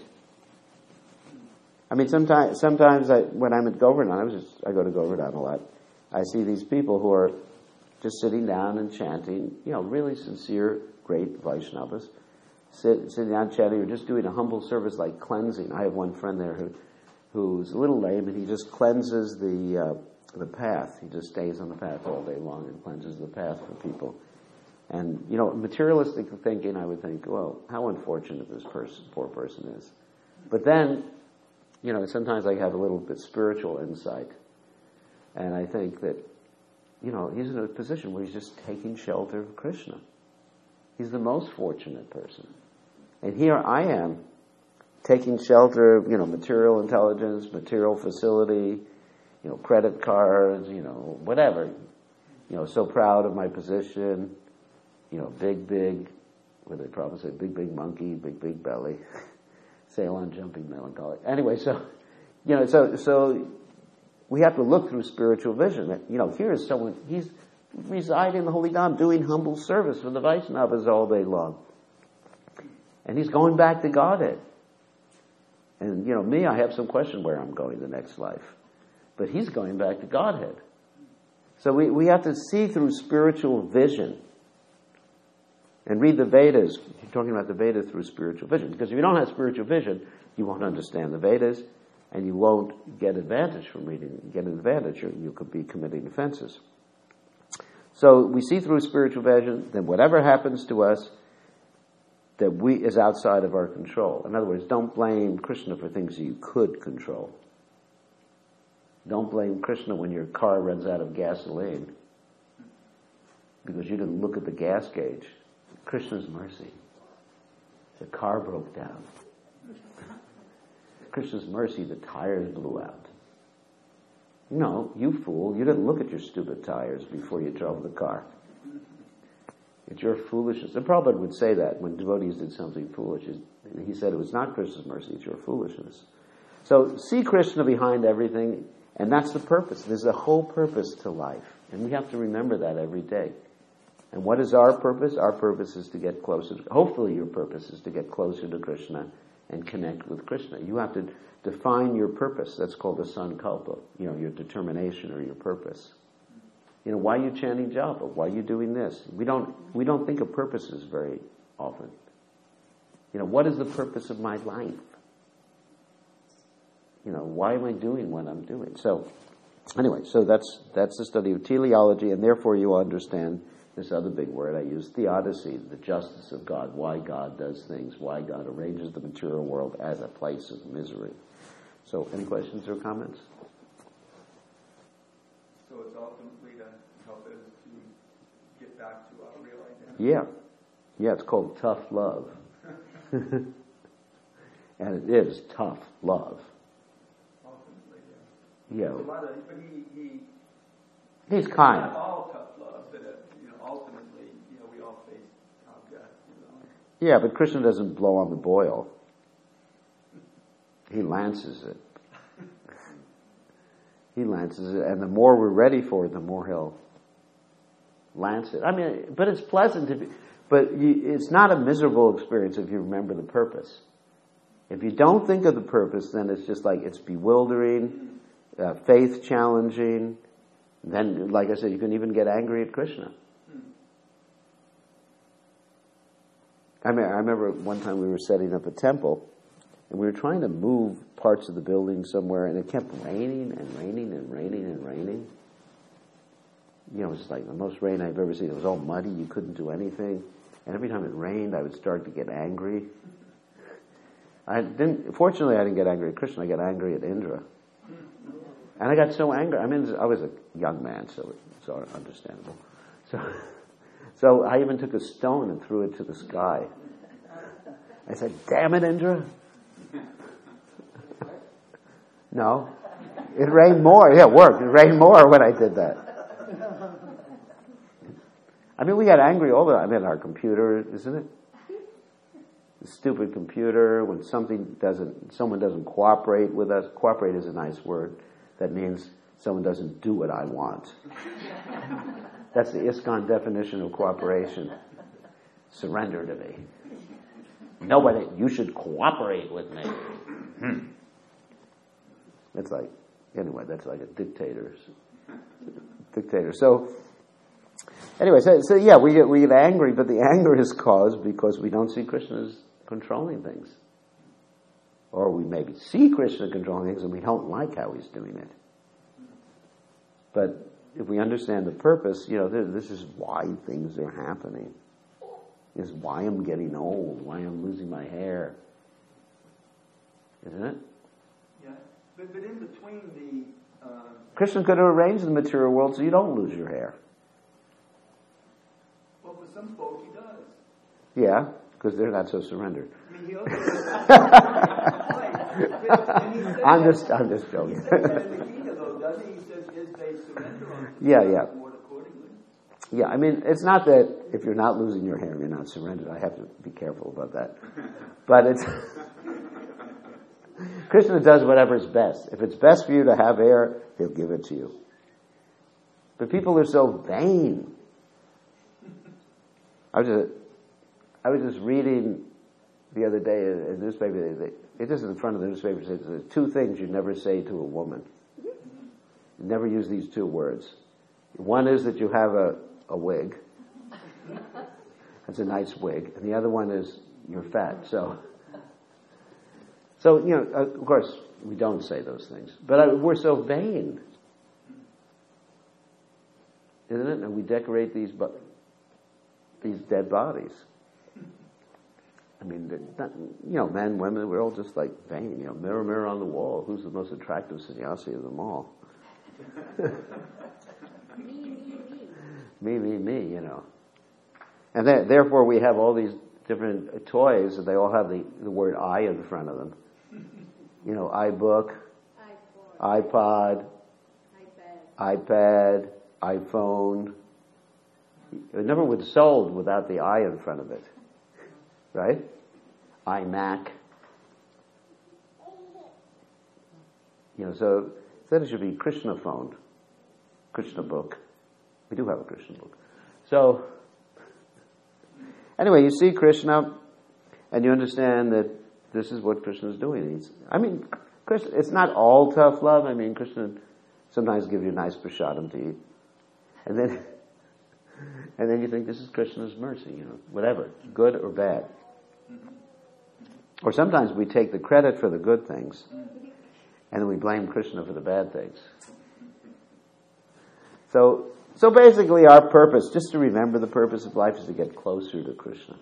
I mean, sometimes, sometimes I, when I'm at Govardhan, I was just, I go to Govardhan a lot, I see these people who are just sitting down and chanting, you know, really sincere, great Vaishnavas, sit, sitting down chanting or just doing a humble service like cleansing. I have one friend there who, who's a little lame and he just cleanses the, uh, the path. He just stays on the path all day long and cleanses the path for people. And, you know, materialistic thinking, I would think, well, how unfortunate this person, poor person is. But then, you know, sometimes I have a little bit spiritual insight. And I think that, you know, he's in a position where he's just taking shelter of Krishna. He's the most fortunate person. And here I am, taking shelter of, you know, material intelligence, material facility, you know, credit cards, you know, whatever. You know, so proud of my position, you know, big, big, what do they probably say, big, big monkey, big, big belly, sail on jumping melancholy. Anyway, so, you know, so, so, we have to look through spiritual vision. That, you know, here is someone, he's residing in the Holy Dham, doing humble service for the Vaishnavas all day long. And he's going back to Godhead. And, you know, me, I have some question where I'm going the next life. But he's going back to Godhead. So we, we have to see through spiritual vision. And read the Vedas. You're talking about the Vedas through spiritual vision. Because if you don't have spiritual vision, you won't understand the Vedas, and you won't get advantage from reading. Get an advantage, or you could be committing offenses. So we see through spiritual vision, then whatever happens to us that we is outside of our control. In other words, don't blame Krishna for things you could control. Don't blame Krishna when your car runs out of gasoline because you didn't look at the gas gauge. Krishna's mercy. The car broke down. Krishna's mercy, the tires blew out. No, you fool, you didn't look at your stupid tires before you drove the car. It's your foolishness. And Prabhupada would say that when devotees did something foolish. He said it was not Krishna's mercy, it's your foolishness. So see Krishna behind everything, and that's the purpose. There's a whole purpose to life. And we have to remember that every day. And what is our purpose? Our purpose is to get closer. Hopefully your purpose is to get closer to Krishna and connect with Krishna. You have to define your purpose. That's called the sankalpa, you know, your determination or your purpose. You know, why are you chanting japa? Why are you doing this? We don't we don't think of purposes very often. You know, what is the purpose of my life? You know, why am I doing what I'm doing? So, anyway, so that's that's the study of teleology, and therefore you will understand this other big word I use, theodicy, the justice of God, why God does things, why God arranges the material world as a place of misery. So, any questions or comments? So it's ultimately to help us to get back to our real identity? Yeah. Yeah, it's called tough love. And it is tough love. Ultimately, Yeah. yeah. There's a lot of, but he, he, He's kind. Not all tough love, but uh, you know, ultimately, you know, we all face our death, you know. Yeah, but Krishna doesn't blow on the boil. He lances it. He lances it, and the more we're ready for it, the more he'll lance it. I mean, but it's pleasant to be, but you, it's not a miserable experience if you remember the purpose. If you don't think of the purpose, then it's just like it's bewildering, uh, faith challenging. Then, like I said, you can even get angry at Krishna. I mean, I remember one time we were setting up a temple, and we were trying to move parts of the building somewhere, and it kept raining and raining and raining and raining. You know, it was like the most rain I've ever seen. It was all muddy. You couldn't do anything. And every time it rained, I would start to get angry. I didn't. Fortunately, I didn't get angry at Krishna. I got angry at Indra. And I got so angry. I mean, I was a young man, so it's understandable. So, so I even took a stone and threw it to the sky. I said, "Damn it, Indra!" No, it rained more. Yeah, it worked. It rained more when I did that. I mean, we got angry all the time. I mean, our computer, isn't it? The stupid computer. When something doesn't, someone doesn't cooperate with us. Cooperate is a nice word. That means someone doesn't do what I want. That's the ISKCON definition of cooperation. Surrender to me. Nobody, you should cooperate with me. Hmm. It's like, anyway, that's like a dictator's dictator. So, anyway, so, so yeah, we get, we get angry, but the anger is caused because we don't see Krishna as controlling things. Or we maybe see Krishna controlling things and we don't like how he's doing it. But if we understand the purpose, you know, this is why things are happening. This is why I'm getting old, why I'm losing my hair. Isn't it? Yeah. But, but in between the... Uh... Krishna could have arranged the material world so you don't lose your hair. Well, for some folk he does. Yeah, because they're not so surrendered. I mean, he also... right. I'm just, I'm just joking. He says that in the Gita, though, doesn't he? He says, is they surrender unto yeah, yeah. accordingly. Yeah, I mean, it's not that if you're not losing your hair, you're not surrendered. I have to be careful about that. But it's... Krishna does whatever's best. If it's best for you to have hair, he'll give it to you. But people are so vain. I was just, I was just reading the other day in a newspaper, they, it is in front of the newspaper, it says there's two things you never say to a woman. You never use these two words. One is that you have a, a wig. That's a nice wig. And the other one is you're fat. So, so you know, of course, we don't say those things. But I, we're so vain. Isn't it? And we decorate these these dead bodies. I mean, not, you know, men, women, we're all just like vain. You know, mirror, mirror on the wall. Who's the most attractive sannyasi of them all? me, me, me. Me, me, me, you know. And then, therefore we have all these different toys, and they all have the, the word I in front of them. You know, iBook, iPod, iPad, iPad, iPhone. It never was sold without the I in front of it. Right? iMac. You know, so then it should be Krishna phone, Krishna book. We do have a Krishna book. So, anyway, you see Krishna, and you understand that this is what Krishna is doing. He's, I mean, Krishna, it's not all tough love. I mean, Krishna sometimes gives you a nice prasadam to eat, and then, and then you think this is Krishna's mercy. You know, whatever, good or bad. Or sometimes we take the credit for the good things, and then we blame Krishna for the bad things. So, so basically our purpose, just to remember the purpose of life, is to get closer to Krishna.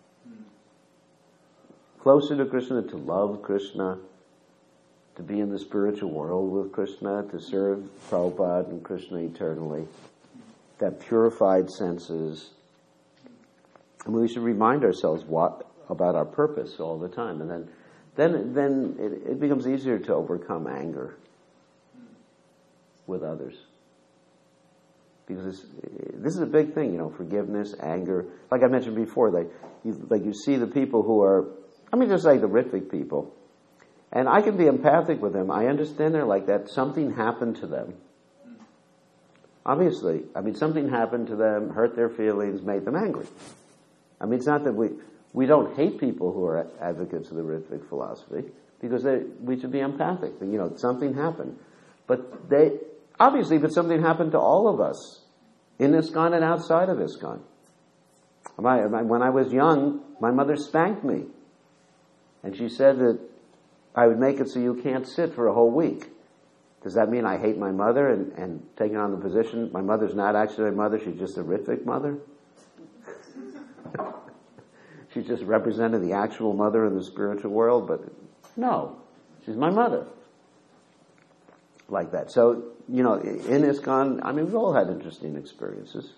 Closer to Krishna, to love Krishna, to be in the spiritual world with Krishna, to serve Prabhupada and Krishna eternally, to have purified senses. And we should remind ourselves what about our purpose all the time, and then, then, then it, it becomes easier to overcome anger with others, because this, this is a big thing, you know, forgiveness, anger. Like I mentioned before, like you, like you see the people who are, I mean, just like the Ritvik people, and I can be empathic with them. I understand they're like that. Something happened to them. Obviously, I mean, something happened to them, hurt their feelings, made them angry. I mean, it's not that we. We don't hate people who are advocates of the Ritvik philosophy, because they, we should be empathic. You know, something happened. But they, obviously, but something happened to all of us, in ISKCON and outside of ISKCON. My, my, when I was young, my mother spanked me. And she said that I would make it so you can't sit for a whole week. Does that mean I hate my mother and, and taking on the position, my mother's not actually my mother, she's just a Ritvik mother? She's just represented the actual mother in the spiritual world, but no, she's my mother. Like that. So, you know, in ISKCON, I mean, we've all had interesting experiences.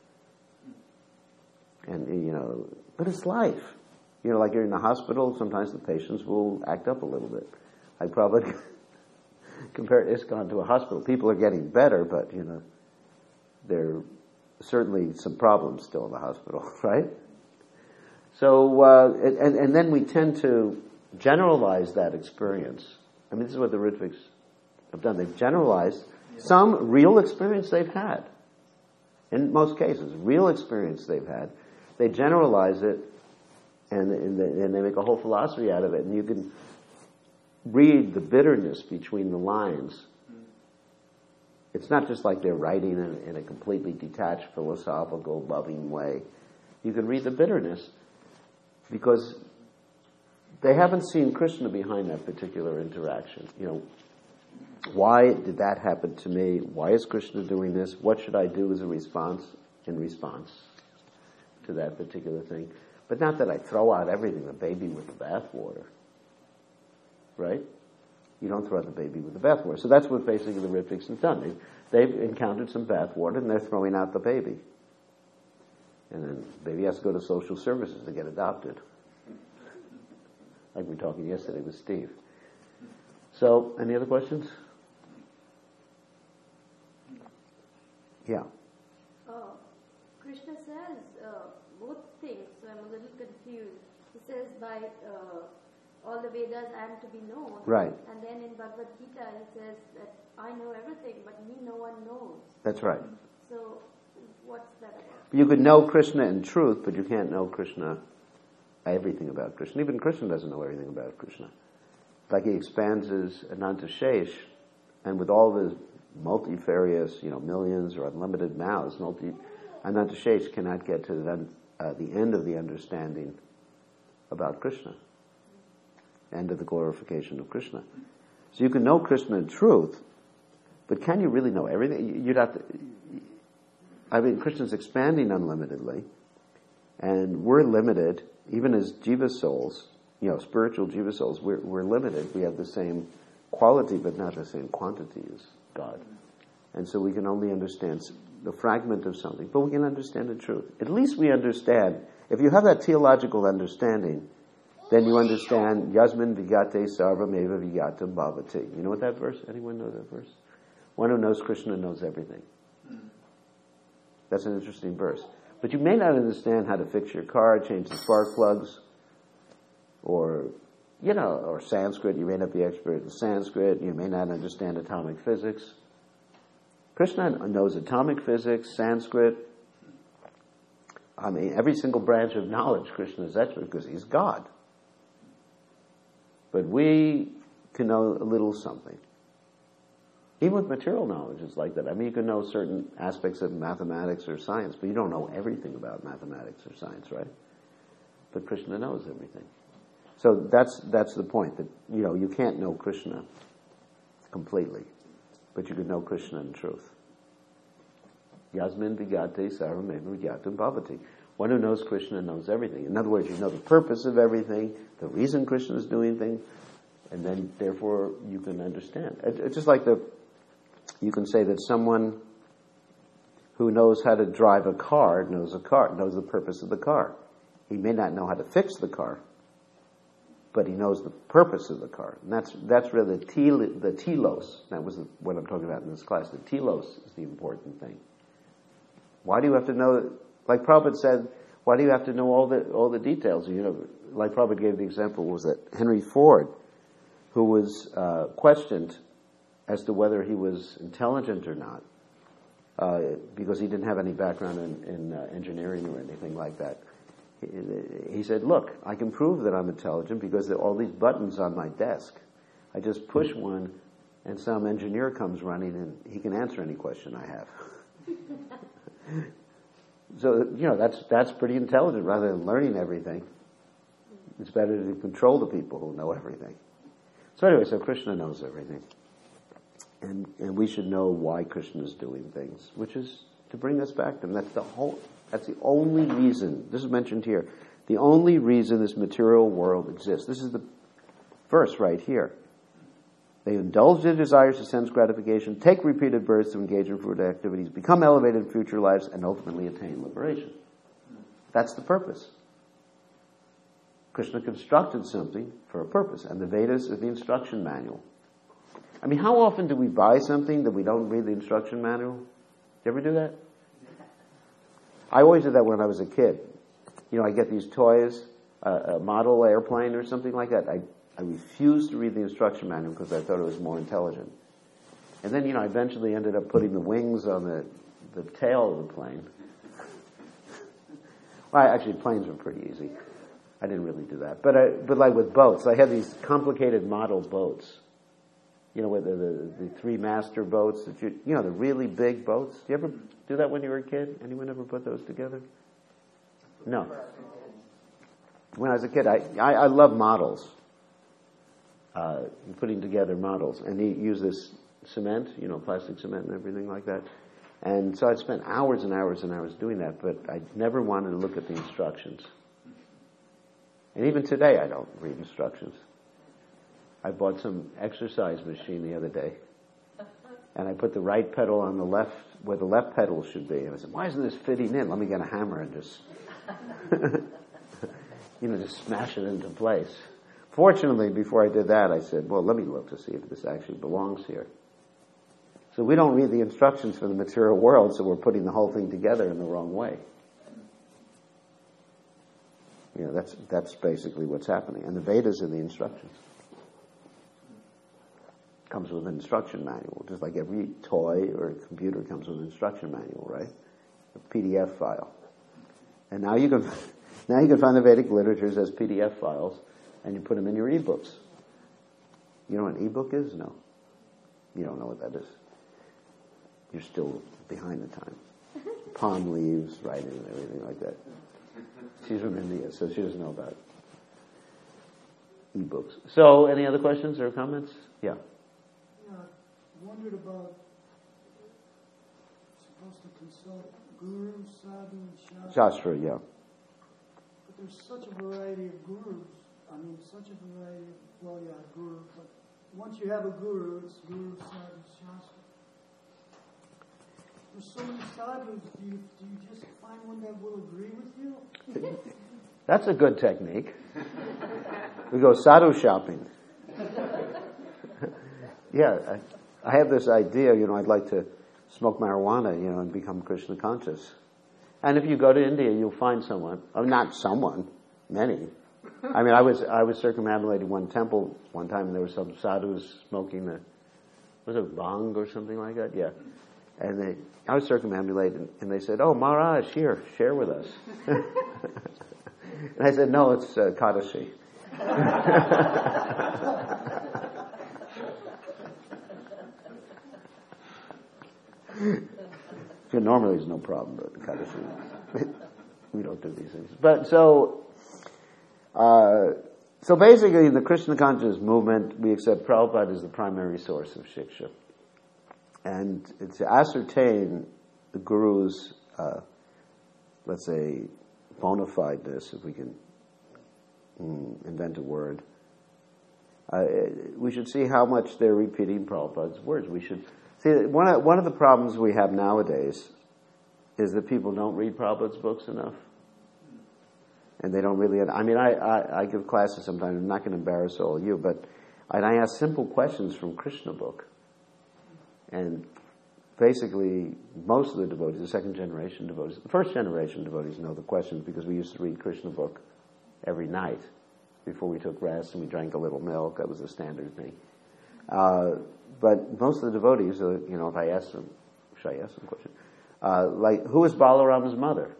And, you know, but it's life. You know, like you're in the hospital, sometimes the patients will act up a little bit. I probably compare ISKCON to a hospital. People are getting better, but, you know, there are certainly some problems still in the hospital, right? So, uh, and, and then we tend to generalize that experience. I mean, this is what the Ritviks have done. They've generalized some real experience they've had. In most cases, real experience they've had. They generalize it, and, and, they, and they make a whole philosophy out of it. And you can read the bitterness between the lines. It's not just like they're writing in, in a completely detached, philosophical, loving way. You can read the bitterness, because they haven't seen Krishna behind that particular interaction. You know, why did that happen to me? Why is Krishna doing this? What should I do as a response, in response to that particular thing? But not that I throw out everything, the baby with the bathwater. Right? You don't throw out the baby with the bathwater. So that's what basically the Ritviks have done. They've, they've encountered some bathwater, and they're throwing out the baby. And then baby has to go to social services to get adopted. Like we were talking yesterday with Steve. So, any other questions? Yeah. Uh, Krishna says uh, both things, so I'm a little confused. He says by uh, all the Vedas I am to be known. Right. And then in Bhagavad Gita he says that I know everything, but me no one knows. That's right. So, what's that about? You could know Krishna in truth, but you can't know Krishna everything about Krishna. Even Krishna doesn't know everything about Krishna. Like he expands his Ananta Shesh, and with all his multifarious, you know, millions or unlimited mouths, multi, Ananta Shesh cannot get to the, uh, the end of the understanding about Krishna, end of the glorification of Krishna. So you can know Krishna in truth, but can you really know everything? You'd have to. I mean, Krishna's expanding unlimitedly, and we're limited, even as Jiva souls, you know, spiritual Jiva souls, we're, we're limited. We have the same quality, but not the same quantity as God. And so we can only understand the fragment of something, but we can understand the truth. At least we understand. If you have that theological understanding, then you understand Yasmin Vigate Sarvameva Vigatam Bhavati. You know what that verse? Anyone know that verse? One who knows Krishna knows everything. That's an interesting verse. But you may not understand how to fix your car, change the spark plugs, or, you know, or Sanskrit. You may not be expert in Sanskrit. You may not understand atomic physics. Krishna knows atomic physics, Sanskrit. I mean, every single branch of knowledge Krishna is expert because he's God. But we can know a little something. Even with material knowledge, it's like that. I mean, you can know certain aspects of mathematics or science, but you don't know everything about mathematics or science, right? But Krishna knows everything. So that's that's the point, that, you know, you can't know Krishna completely, but you can know Krishna in truth. Yasmin vigate sarvameva vigyatam bhavati. One who knows Krishna knows everything. In other words, you know the purpose of everything, the reason Krishna is doing things, and then therefore you can understand. It, it's just like the, you can say that someone who knows how to drive a car knows a car, knows the purpose of the car. He may not know how to fix the car, but he knows the purpose of the car. And that's that's really the, tel, the telos. That was the, what I'm talking about in this class. The telos is the important thing. Why do you have to know, like Prabhupada said, why do you have to know all the all the details? You know, like Prabhupada gave the example, was that Henry Ford, who was uh, questioned as to whether he was intelligent or not, uh, because he didn't have any background in, in uh, engineering or anything like that. He, he said, look, I can prove that I'm intelligent because there are all these buttons on my desk. I just push one and some engineer comes running and he can answer any question I have. So, you know, that's that's pretty intelligent. Rather than learning everything, it's better to control the people who know everything. So anyway, so Krishna knows everything. And and we should know why Krishna is doing things, which is to bring us back to him. That's the whole, that's the only reason, this is mentioned here, the only reason this material world exists. This is the verse right here. They indulge their desires for sense gratification, take repeated births to engage in fruitive activities, become elevated in future lives, and ultimately attain liberation. That's the purpose. Krishna constructed something for a purpose, and the Vedas is the instruction manual. I mean, how often do we buy something that we don't read the instruction manual? Did you ever do that? I always did that when I was a kid. You know, I get these toys, uh, a model airplane or something like that. I I refused to read the instruction manual because I thought it was more intelligent. And then, you know, I eventually ended up putting the wings on the, the tail of the plane. Well, actually, planes were pretty easy. I didn't really do that. But I, but like with boats, I had these complicated model boats. You know, with the, the, the three master boats, that you, you know, the really big boats. Did you ever do that when you were a kid? Anyone ever put those together? No. When I was a kid, I, I, I love models. Uh, putting together models, and he used this cement, you know, plastic cement and everything like that. And so I'd spent hours and hours and hours doing that, but I never wanted to look at the instructions. And even today, I don't read instructions. I bought some exercise machine the other day, and I put the right pedal on the left, where the left pedal should be. And I said, why isn't this fitting in? Let me get a hammer and just, you know, just smash it into place. Fortunately, before I did that, I said, well, let me look to see if this actually belongs here. So we don't read the instructions for the material world, so we're putting the whole thing together in the wrong way. You know, that's that's basically what's happening. And the Vedas are the instructions. Comes with an instruction manual, just like every toy or computer comes with an instruction manual, right? A P D F file. And now you can Now you can find the Vedic literatures as P D F files, and you put them in your ebooks. You know what an ebook is? No. You don't know what that is. You're still behind the time. Palm leaves, writing, and everything like that. She's from India, so she doesn't know about ebooks. So, any other questions or comments? Yeah. Yeah, I wondered about supposed to consult guru, sadhu, shastra. Shastra, yeah. But there's such a variety of gurus. I mean, such a variety of, well, yeah, guru. But once you have a guru, it's guru, sadhu, shastra. There's so many sadhus. Do you, do you just find one that will agree with you? That's a good technique. We go sadhu shopping. Yeah, I, I have this idea, you know, I'd like to smoke marijuana, you know, and become Krishna conscious. And if you go to India, you'll find someone, or not someone, many. I mean, I was I was circumambulating one temple one time, and there were some sadhus smoking the, was it bhang or something like that? Yeah. And they, I was circumambulating, and they said, "Oh, Maharaj, here, share with us." And I said, "No, it's uh, Kadashi." So normally there's no problem, but Kadashi, we don't do these things. But so, uh, so basically, in the Krishna consciousness movement, we accept Prabhupada as the primary source of shiksha. And to ascertain the Guru's, uh, let's say, bona fideness, if we can mm, invent a word, uh, we should see how much they're repeating Prabhupada's words. We should see that one of, one of the problems we have nowadays is that people don't read Prabhupada's books enough. And they don't really, I mean, I, I, I give classes sometimes, I'm not going to embarrass all of you, but and I ask simple questions from Krishna book. And basically, most of the devotees, the second generation devotees, the first generation devotees know the questions because we used to read Krishna book every night before we took rest, and we drank a little milk. That was the standard thing. Uh, but most of the devotees, uh, you know, if I ask them, should I ask them a question? Uh, like, who is Balarama's mother?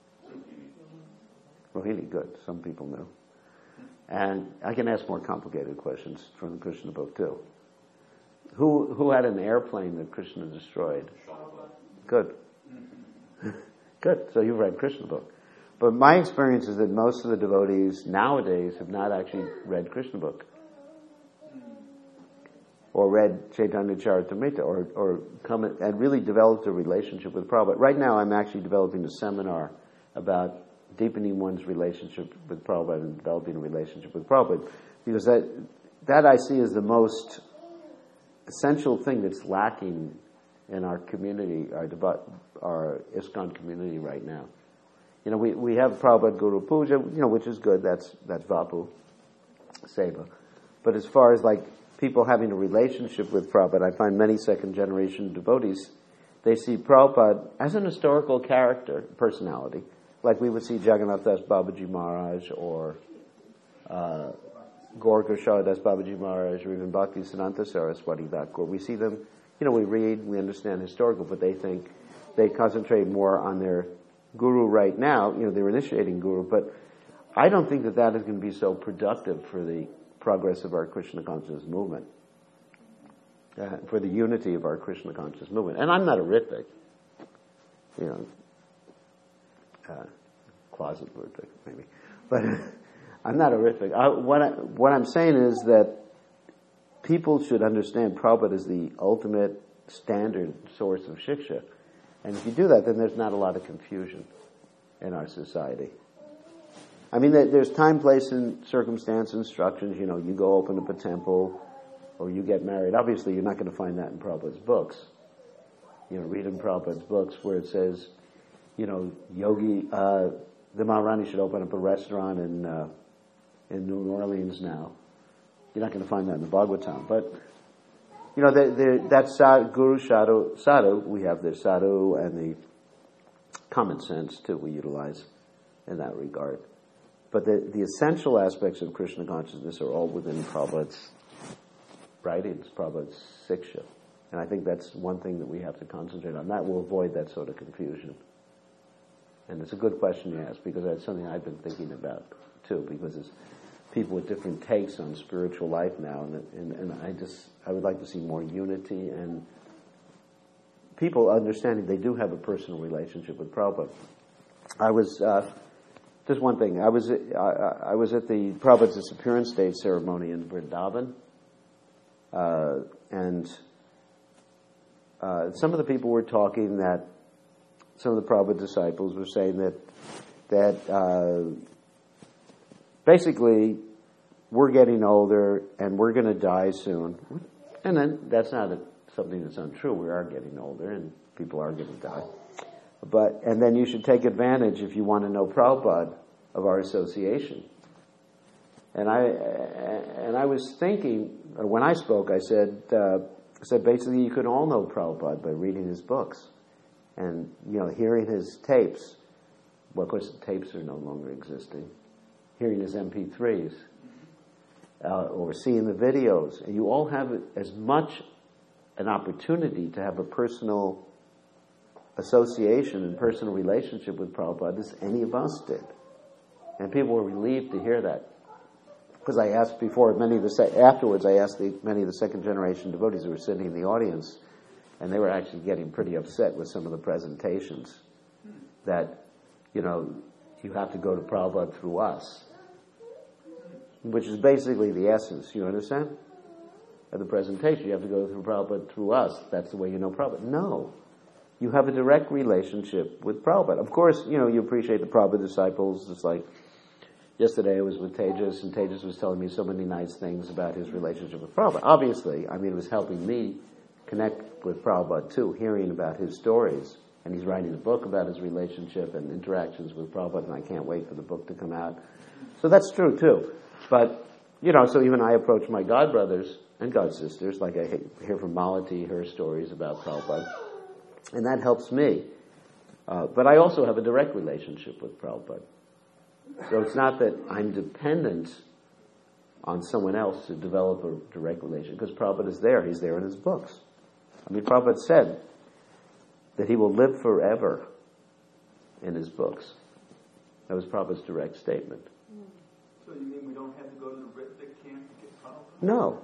Rohini, good. Some people knew. And I can ask more complicated questions from the Krishna book too. Who who had an airplane that Krishna destroyed? Good. Good. So you've read Krishna book. But my experience is that most of the devotees nowadays have not actually read Krishna book. Or read Chaitanya Charitamrita, or, or come and really developed a relationship with Prabhupada. Right now I'm actually developing a seminar about deepening one's relationship with Prabhupada and developing a relationship with Prabhupada. Because that that I see as the most essential thing that's lacking in our community, our our ISKCON community right now. You know, we, we have Prabhupada Guru Puja, you know, which is good. That's that's Vapu Seva. But as far as like people having a relationship with Prabhupada, I find many second generation devotees, they see Prabhupada as an historical character, personality, like we would see Jagannath Das Babaji Maharaj or uh, Gaura Kishora Das Babaji Maharaj, or even Bhakti Siddhanta Saraswati Thakur. We see them, you know, we read, we understand historical, but they think they concentrate more on their guru right now. You know, they're initiating guru, but I don't think that that is going to be so productive for the progress of our Krishna consciousness movement, uh, for the unity of our Krishna consciousness movement. And I'm not a Ritvik, you know, uh, closet Ritvik maybe, but I'm not a Ritvik. I, what, I, what I'm saying is that people should understand Prabhupada as the ultimate standard source of shiksha. And if you do that, then there's not a lot of confusion in our society. I mean, there's time, place, and circumstance instructions. You know, you go open up a temple, or you get married. Obviously, you're not going to find that in Prabhupada's books. You know, read in Prabhupada's books where it says, you know, Yogi, uh, the Maharani should open up a restaurant in uh, in New Orleans now. You're not going to find that in the Bhagavatam. But, you know, the, the, that sad, Guru Sadhu, sadhu, we have the sadhu and the common sense, too, we utilize in that regard. But the, the essential aspects of Krishna consciousness are all within Prabhupada's writings, Prabhupada's siksha. And I think that's one thing that we have to concentrate on. That will avoid that sort of confusion. And it's a good question you ask, because that's something I've been thinking about too, because it's people with different takes on spiritual life now, and, and, and I just, I would like to see more unity and people understanding they do have a personal relationship with Prabhupada. I was, uh, just one thing, I was, I, I was at the Prabhupada's disappearance date ceremony in Vrindavan, uh, and uh, some of the people were talking that, some of the Prabhupada disciples were saying that, that, uh, basically, we're getting older and we're going to die soon. And then that's not a, something that's untrue. We are getting older and people are going to die. But and then you should take advantage, if you want to know Prabhupada, of our association. And I and I was thinking, when I spoke, I said, uh, I said basically you can all know Prabhupada by reading his books and you know hearing his tapes. Well, of course, the tapes are no longer existing. Hearing his M P threes, uh, or seeing the videos. And you all have as much an opportunity to have a personal association and personal relationship with Prabhupada as any of us did. And people were relieved to hear that. Because I asked before, many of the se- afterwards I asked the, many of the second generation devotees who were sitting in the audience, and they were actually getting pretty upset with some of the presentations. That, you know, you have to go to Prabhupada through us. Which is basically the essence, you understand? Of the presentation, you have to go through Prabhupada through us. That's the way you know Prabhupada. No. You have a direct relationship with Prabhupada. Of course, you know, you appreciate the Prabhupada disciples. It's like, yesterday I was with Tejas, and Tejas was telling me so many nice things about his relationship with Prabhupada. Obviously, I mean, it was helping me connect with Prabhupada too, hearing about his stories. And he's writing a book about his relationship and interactions with Prabhupada, and I can't wait for the book to come out. So that's true too. But, you know, so even I approach my godbrothers and godsisters, like I hear from Malati, her stories about Prabhupada, and that helps me. Uh, but I also have a direct relationship with Prabhupada. So it's not that I'm dependent on someone else to develop a direct relationship, because Prabhupada is there. He's there in his books. I mean, Prabhupada said that he will live forever in his books. That was Prabhupada's direct statement. So you mean we don't have to go to the Ritvik camp to get Prabhupada? No.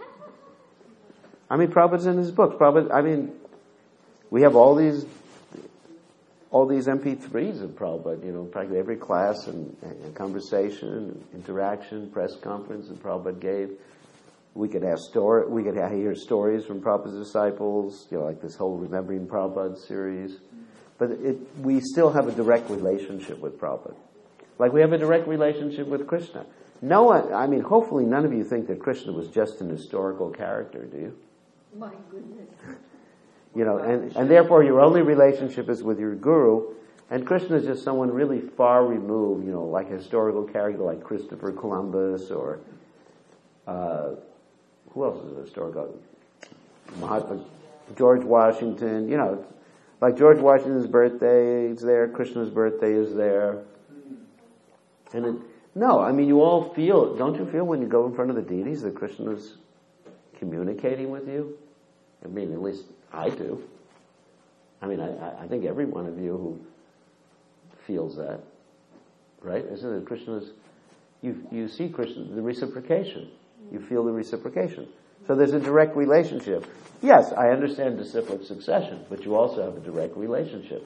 I mean, Prabhupada's in his books. Prabhupada, I mean, we have all these all these M P threes of Prabhupada, you know, practically every class and, and conversation, and interaction, press conference that Prabhupada gave. We could have story, we could have, hear stories from Prabhupada's disciples, you know, like this whole Remembering Prabhupada series. But it, we still have a direct relationship with Prabhupada. Like we have a direct relationship with Krishna. No one, I mean, hopefully none of you think that Krishna was just an historical character, do you? My goodness. You know, and, and therefore your only relationship is with your guru, and Krishna is just someone really far removed, you know, like a historical character like Christopher Columbus or, uh, who else is a historical? Mahatma, George Washington, you know, like George Washington's birthday is there, Krishna's birthday is there. And it, no, I mean, you all feel, don't you feel when you go in front of the deities that Krishna's communicating with you? I mean, at least I do. I mean, I, I think every one of you who feels that, right? Isn't it Krishna's, you, you see Krishna, the reciprocation. You feel the reciprocation. So there's a direct relationship. Yes, I understand disciplic succession, but you also have a direct relationship.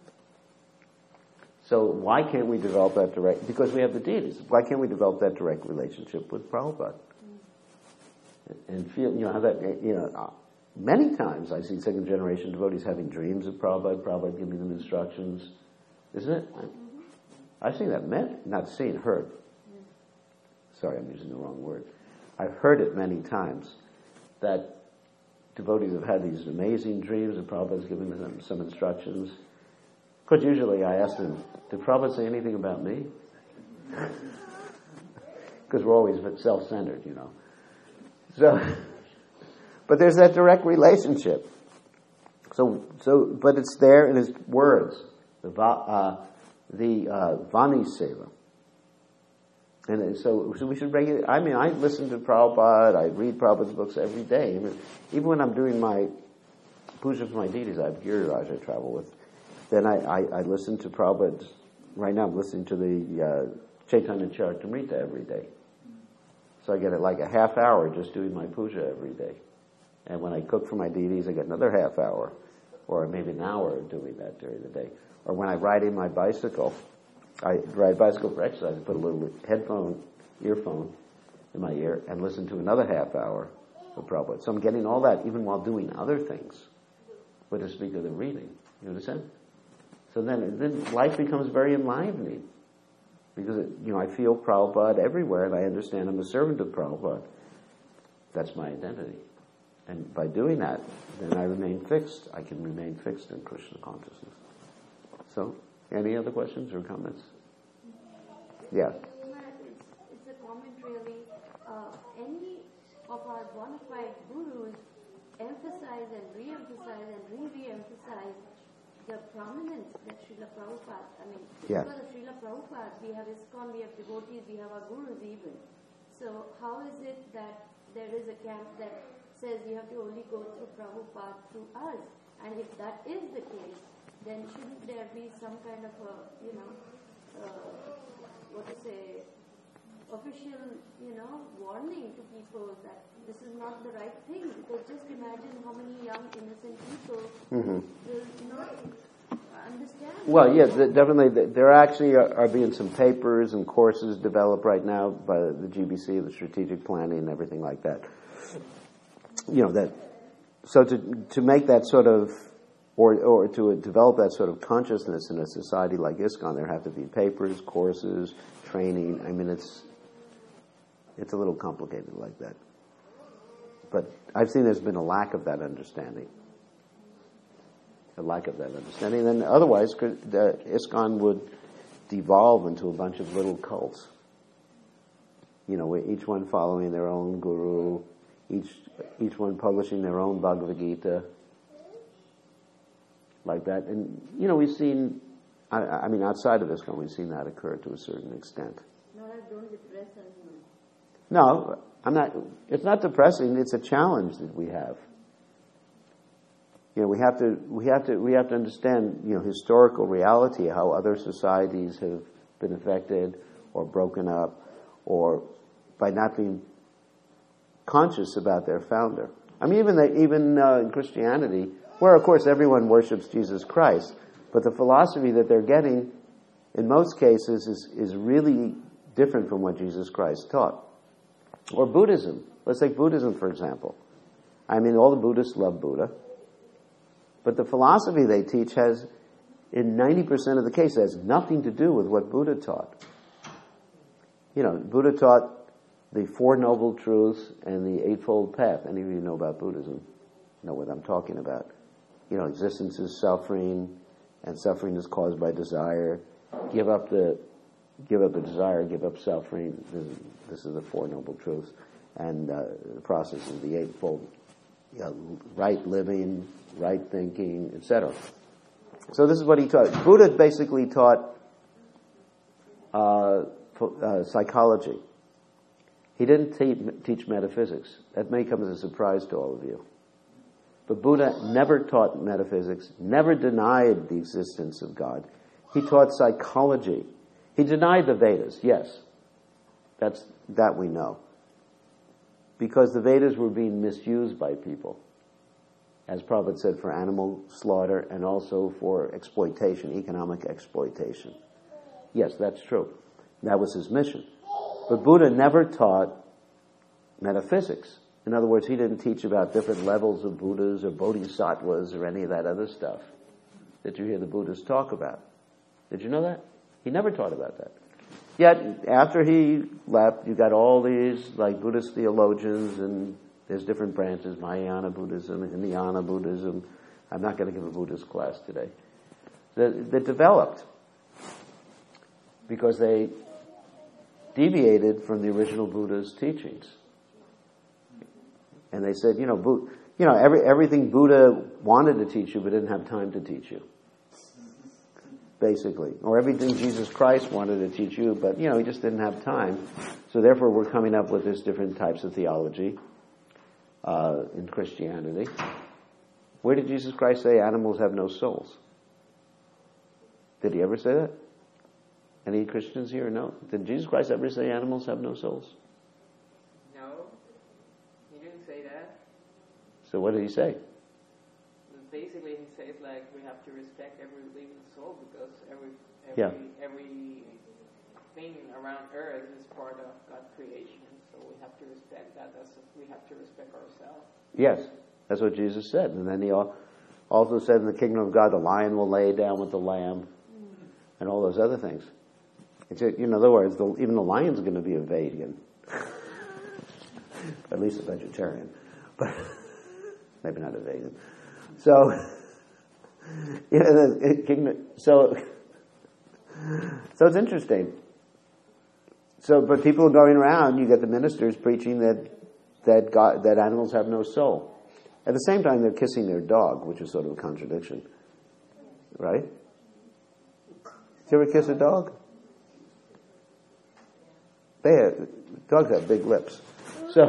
So why can't we develop that direct, because we have the deities, why can't we develop that direct relationship with Prabhupada? And feel, you know, how that, you know, many times I see second generation devotees having dreams of Prabhupada, Prabhupada giving them instructions. Isn't it? I've seen that, many, not seen, heard. Sorry, I'm using the wrong word. I've heard it many times that devotees have had these amazing dreams and Prabhupada's giving them some instructions. Because usually I ask them, did Prabhupada say anything about me? Because we're always self-centered, you know. So, but there's that direct relationship. So, so, but it's there in his words, the uh, the uh, Vani Seva. And so, so we should regulate. I mean, I listen to Prabhupada. I read Prabhupada's books every day. I mean, even when I'm doing my puja for my deities, I have Giriraj I travel with. then I, I, I listen to Prabhupada. Right now I'm listening to the uh, Chaitanya Charitamrita every day. So I get it like a half hour just doing my puja every day. And when I cook for my deities, I get another half hour, or maybe an hour doing that during the day. Or when I ride in my bicycle, I ride bicycle for exercise, I put a little headphone, earphone in my ear and listen to another half hour of Prabhupada. So I'm getting all that even while doing other things, but to speak of the reading. You understand? So then, then life becomes very enlivening. Because, it, you know, I feel Prabhupada everywhere, and I understand I'm a servant of Prabhupada. That's my identity. And by doing that, then I remain fixed. I can remain fixed in Krishna consciousness. So, any other questions or comments? Yeah. It's, it's a comment really. Uh, any of our bona fide gurus emphasize and re-emphasize and re-re-emphasize the prominence that Srila Prabhupada, I mean, Yeah. because of Srila Prabhupada, we have ISKCON, we have devotees, we have our gurus even. So how is it that there is a camp that says you have to only go through Prabhupada through us? And if that is the case, then shouldn't there be some kind of a, you know, uh, what to say, official, you know, warning to people that this is not the right thing? Because just imagine how many young innocent people Mm-hmm. will not understand. Well, yeah, th- definitely. There actually are, are being some papers and courses developed right now by the G B C, the strategic planning and everything like that. You know, that, so to to make that sort of, or or to develop that sort of consciousness in a society like ISKCON, there have to be papers, courses, training. I mean, it's it's a little complicated like that. But I've seen there's been a lack of that understanding. A lack of that understanding. And otherwise, uh, ISKCON would devolve into a bunch of little cults. You know, each one following their own guru, each each one publishing their own Bhagavad Gita, like that. And, you know, we've seen, I, I mean, outside of ISKCON, we've seen that occur to a certain extent. No, I don't depress us. No, I'm not, it's not depressing, it's a challenge that we have. You know, we have to, we have to, we have to understand, you know, historical reality, how other societies have been affected or broken up, or by not being conscious about their founder. I mean, even the, even uh, in Christianity, where of course everyone worships Jesus Christ, but the philosophy that they're getting, in most cases, is is really different from what Jesus Christ taught. Or Buddhism. Let's take Buddhism, for example. I mean, all the Buddhists love Buddha. But the philosophy they teach has, in ninety percent of the cases, has nothing to do with what Buddha taught. You know, Buddha taught the Four Noble Truths and the Eightfold Path. Any of you know about Buddhism know what I'm talking about. You know, existence is suffering, and suffering is caused by desire. Give up the Give up the desire, give up suffering. This is, this is the Four Noble Truths. And uh, the process is the Eightfold, you know, right living, right thinking, et cetera. So this is what he taught. Buddha basically taught uh, uh, psychology. He didn't te- teach metaphysics. That may come as a surprise to all of you. But Buddha never taught metaphysics, never denied the existence of God. He taught psychology. He denied the Vedas, yes. That's, that we know. Because the Vedas were being misused by people. As Prabhupada said, for animal slaughter and also for exploitation, economic exploitation. Yes, that's true. That was his mission. But Buddha never taught metaphysics. In other words, he didn't teach about different levels of Buddhas or Bodhisattvas or any of that other stuff that you hear the Buddhists talk about. Did you know that? He never taught about that. Yet, after he left, you got all these, like, Buddhist theologians, and there's different branches, Mahayana Buddhism, Hinayana Buddhism. I'm not going to give a Buddhist class today. That, that developed because they deviated from the original Buddha's teachings. And they said, you know, Bu- you know, every, everything Buddha wanted to teach you but didn't have time to teach you. Basically. Or everything Jesus Christ wanted to teach you, but, you know, he just didn't have time. So therefore we're coming up with these different types of theology uh, in Christianity. Where did Jesus Christ say animals have no souls? Did he ever say that? Any Christians here? No. Did Jesus Christ ever say animals have no souls? No, he didn't say that. So what did he say? Basically, he says like we have to respect every living soul because every every Yeah. every thing around Earth is part of God's creation. So we have to respect that. As we have to respect ourselves. Yes, that's what Jesus said. And then he also said in the kingdom of God, the lion will lay down with the lamb, and all those other things. It's, in other words, the, even the lion's going to be a vegan, at least a vegetarian, but maybe not a vegan. So, you know, the kingdom. So, so it's interesting. So, but people are going around. You get the ministers preaching that that God, that animals have no soul. At the same time, they're kissing their dog, which is sort of a contradiction, right? Did you ever kiss a dog? They have, dogs have big lips. So,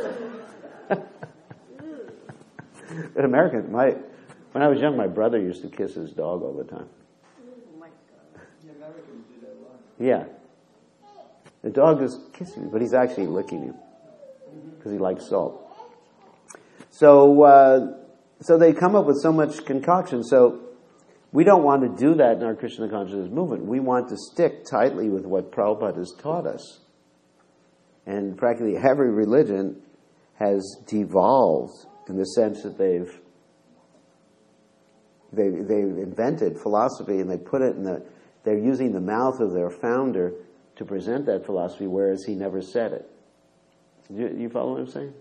in America, my when I was young, my brother used to kiss his dog all the time. Oh my God! The Americans do that a lot. Yeah, the dog is kissing you, but he's actually licking you because he likes salt. So, uh, so they come up with so much concoction. So, we don't want to do that in our Krishna consciousness movement. We want to stick tightly with what Prabhupada has taught us. And practically every religion has devolved in the sense that they've they, they've invented philosophy and they put it in the, they're using the mouth of their founder to present that philosophy, whereas he never said it. You, you follow what I'm saying?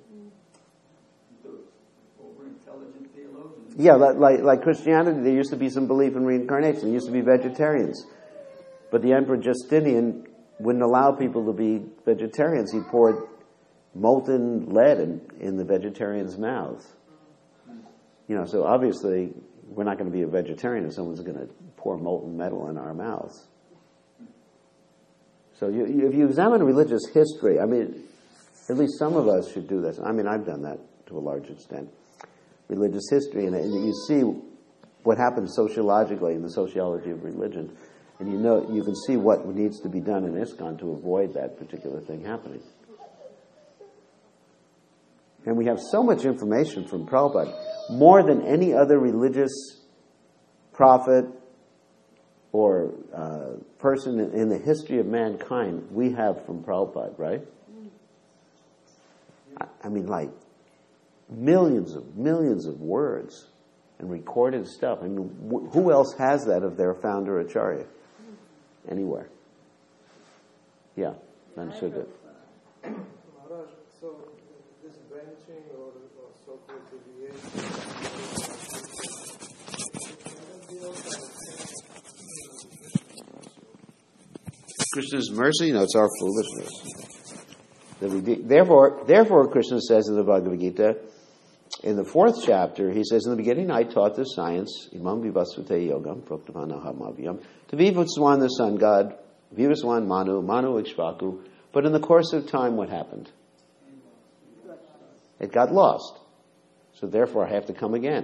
Over-intelligent theologians. Yeah, like, like like Christianity, there used to be some belief in reincarnation. There used to be vegetarians. But the Emperor Justinian wouldn't allow people to be vegetarians. He poured molten lead in, in the vegetarians' mouths. You know, so obviously we're not going to be a vegetarian if someone's going to pour molten metal in our mouths. So you, you, if you examine religious history, I mean, at least some of us should do this. I mean, I've done that to a large extent. Religious history, and, and you see what happens sociologically in the sociology of religion, and you know you can see what needs to be done in ISKCON to avoid that particular thing happening. And we have so much information from Prabhupada, more than any other religious prophet or uh, person in, in the history of mankind we have from Prabhupada, right? I, I mean, like, millions of, millions of words and recorded stuff. I mean, wh- who else has that of their founder Acharya? Anywhere. Yeah, understood it. Maharaj, so this branching or, or so-called deviation, Krishna's mercy? No, it's our foolishness. That we de- therefore, therefore, Krishna says in the Bhagavad Gita, in the fourth chapter, he says, in the beginning I taught the science, imam vivasvate yogam, proktamanahamavyam, to Vivaswan the sun god, Vivaswan Manu, Manu Ikshvaku. But in the course of time, what happened? It got lost. So therefore, I have to come again.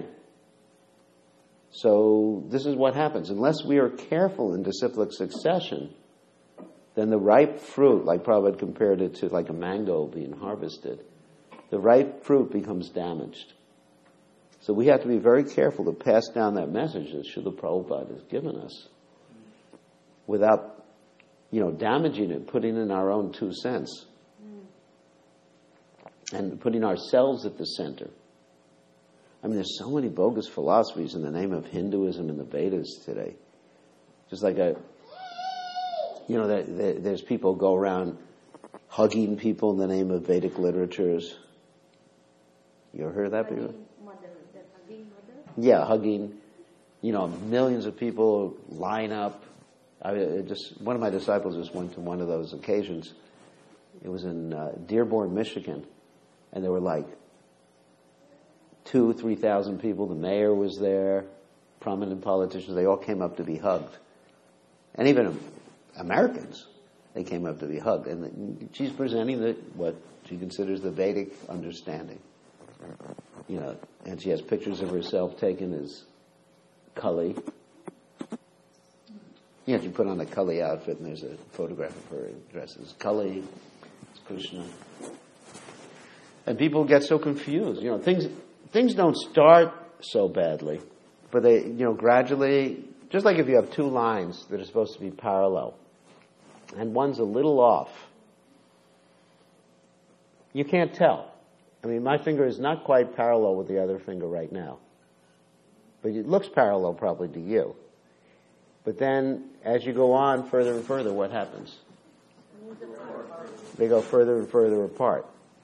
So this is what happens. Unless we are careful in disciplic succession, then the ripe fruit, like Prabhupada compared it to like a mango being harvested, the ripe fruit becomes damaged. So we have to be very careful to pass down that message that Srila Prabhupada has given us without, you know, damaging it, putting in our own two cents and putting ourselves at the center. I mean, there's so many bogus philosophies in the name of Hinduism and the Vedas today. Just like a, you know, there, there, there's people go around hugging people in the name of Vedic literatures. You ever heard of that before? Mother, the hugging mother? Yeah, hugging. You know, millions of people line up. I it just one of my disciples just went to one of those occasions. It was in uh, Dearborn, Michigan, and there were like two, three thousand people. The mayor was there, prominent politicians. They all came up to be hugged, and even Americans, they came up to be hugged. And she's presenting the, what she considers the Vedic understanding. You know, and she has pictures of herself taken as Kali. You know, you put on a Kali outfit and there's a photograph of her dressed as Kali, as Krishna. And people get so confused. You know, things things don't start so badly, but they, you know, gradually, just like if you have two lines that are supposed to be parallel, and one's a little off, you can't tell. I mean, my finger is not quite parallel with the other finger right now, but it looks parallel probably to you. But then, as you go on further and further, what happens? They go further and further apart.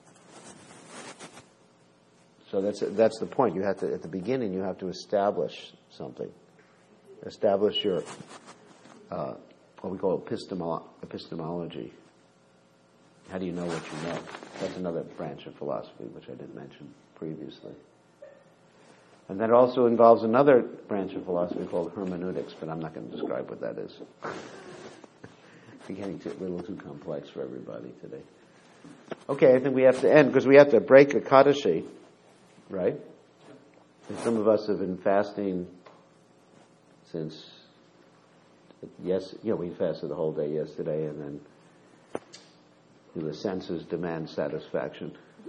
So that's that's the point. You have to, at the beginning, you have to establish something. Establish your uh, what we call epistemo- epistemology. How do you know what you know? That's another branch of philosophy, which I didn't mention previously. And that also involves another branch of philosophy called hermeneutics, but I'm not going to describe what that is. It's getting a little too complex for everybody today. Okay, I think we have to end, because we have to break Ekadashi, right? And some of us have been fasting since, yes, you know, we fasted the whole day yesterday, and then the senses demand satisfaction.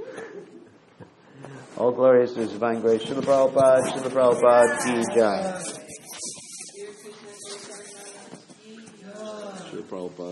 All glorious to His divine grace. Srila Prabhupada, Srila Prabhupada ki jai. Srila Prabhupada.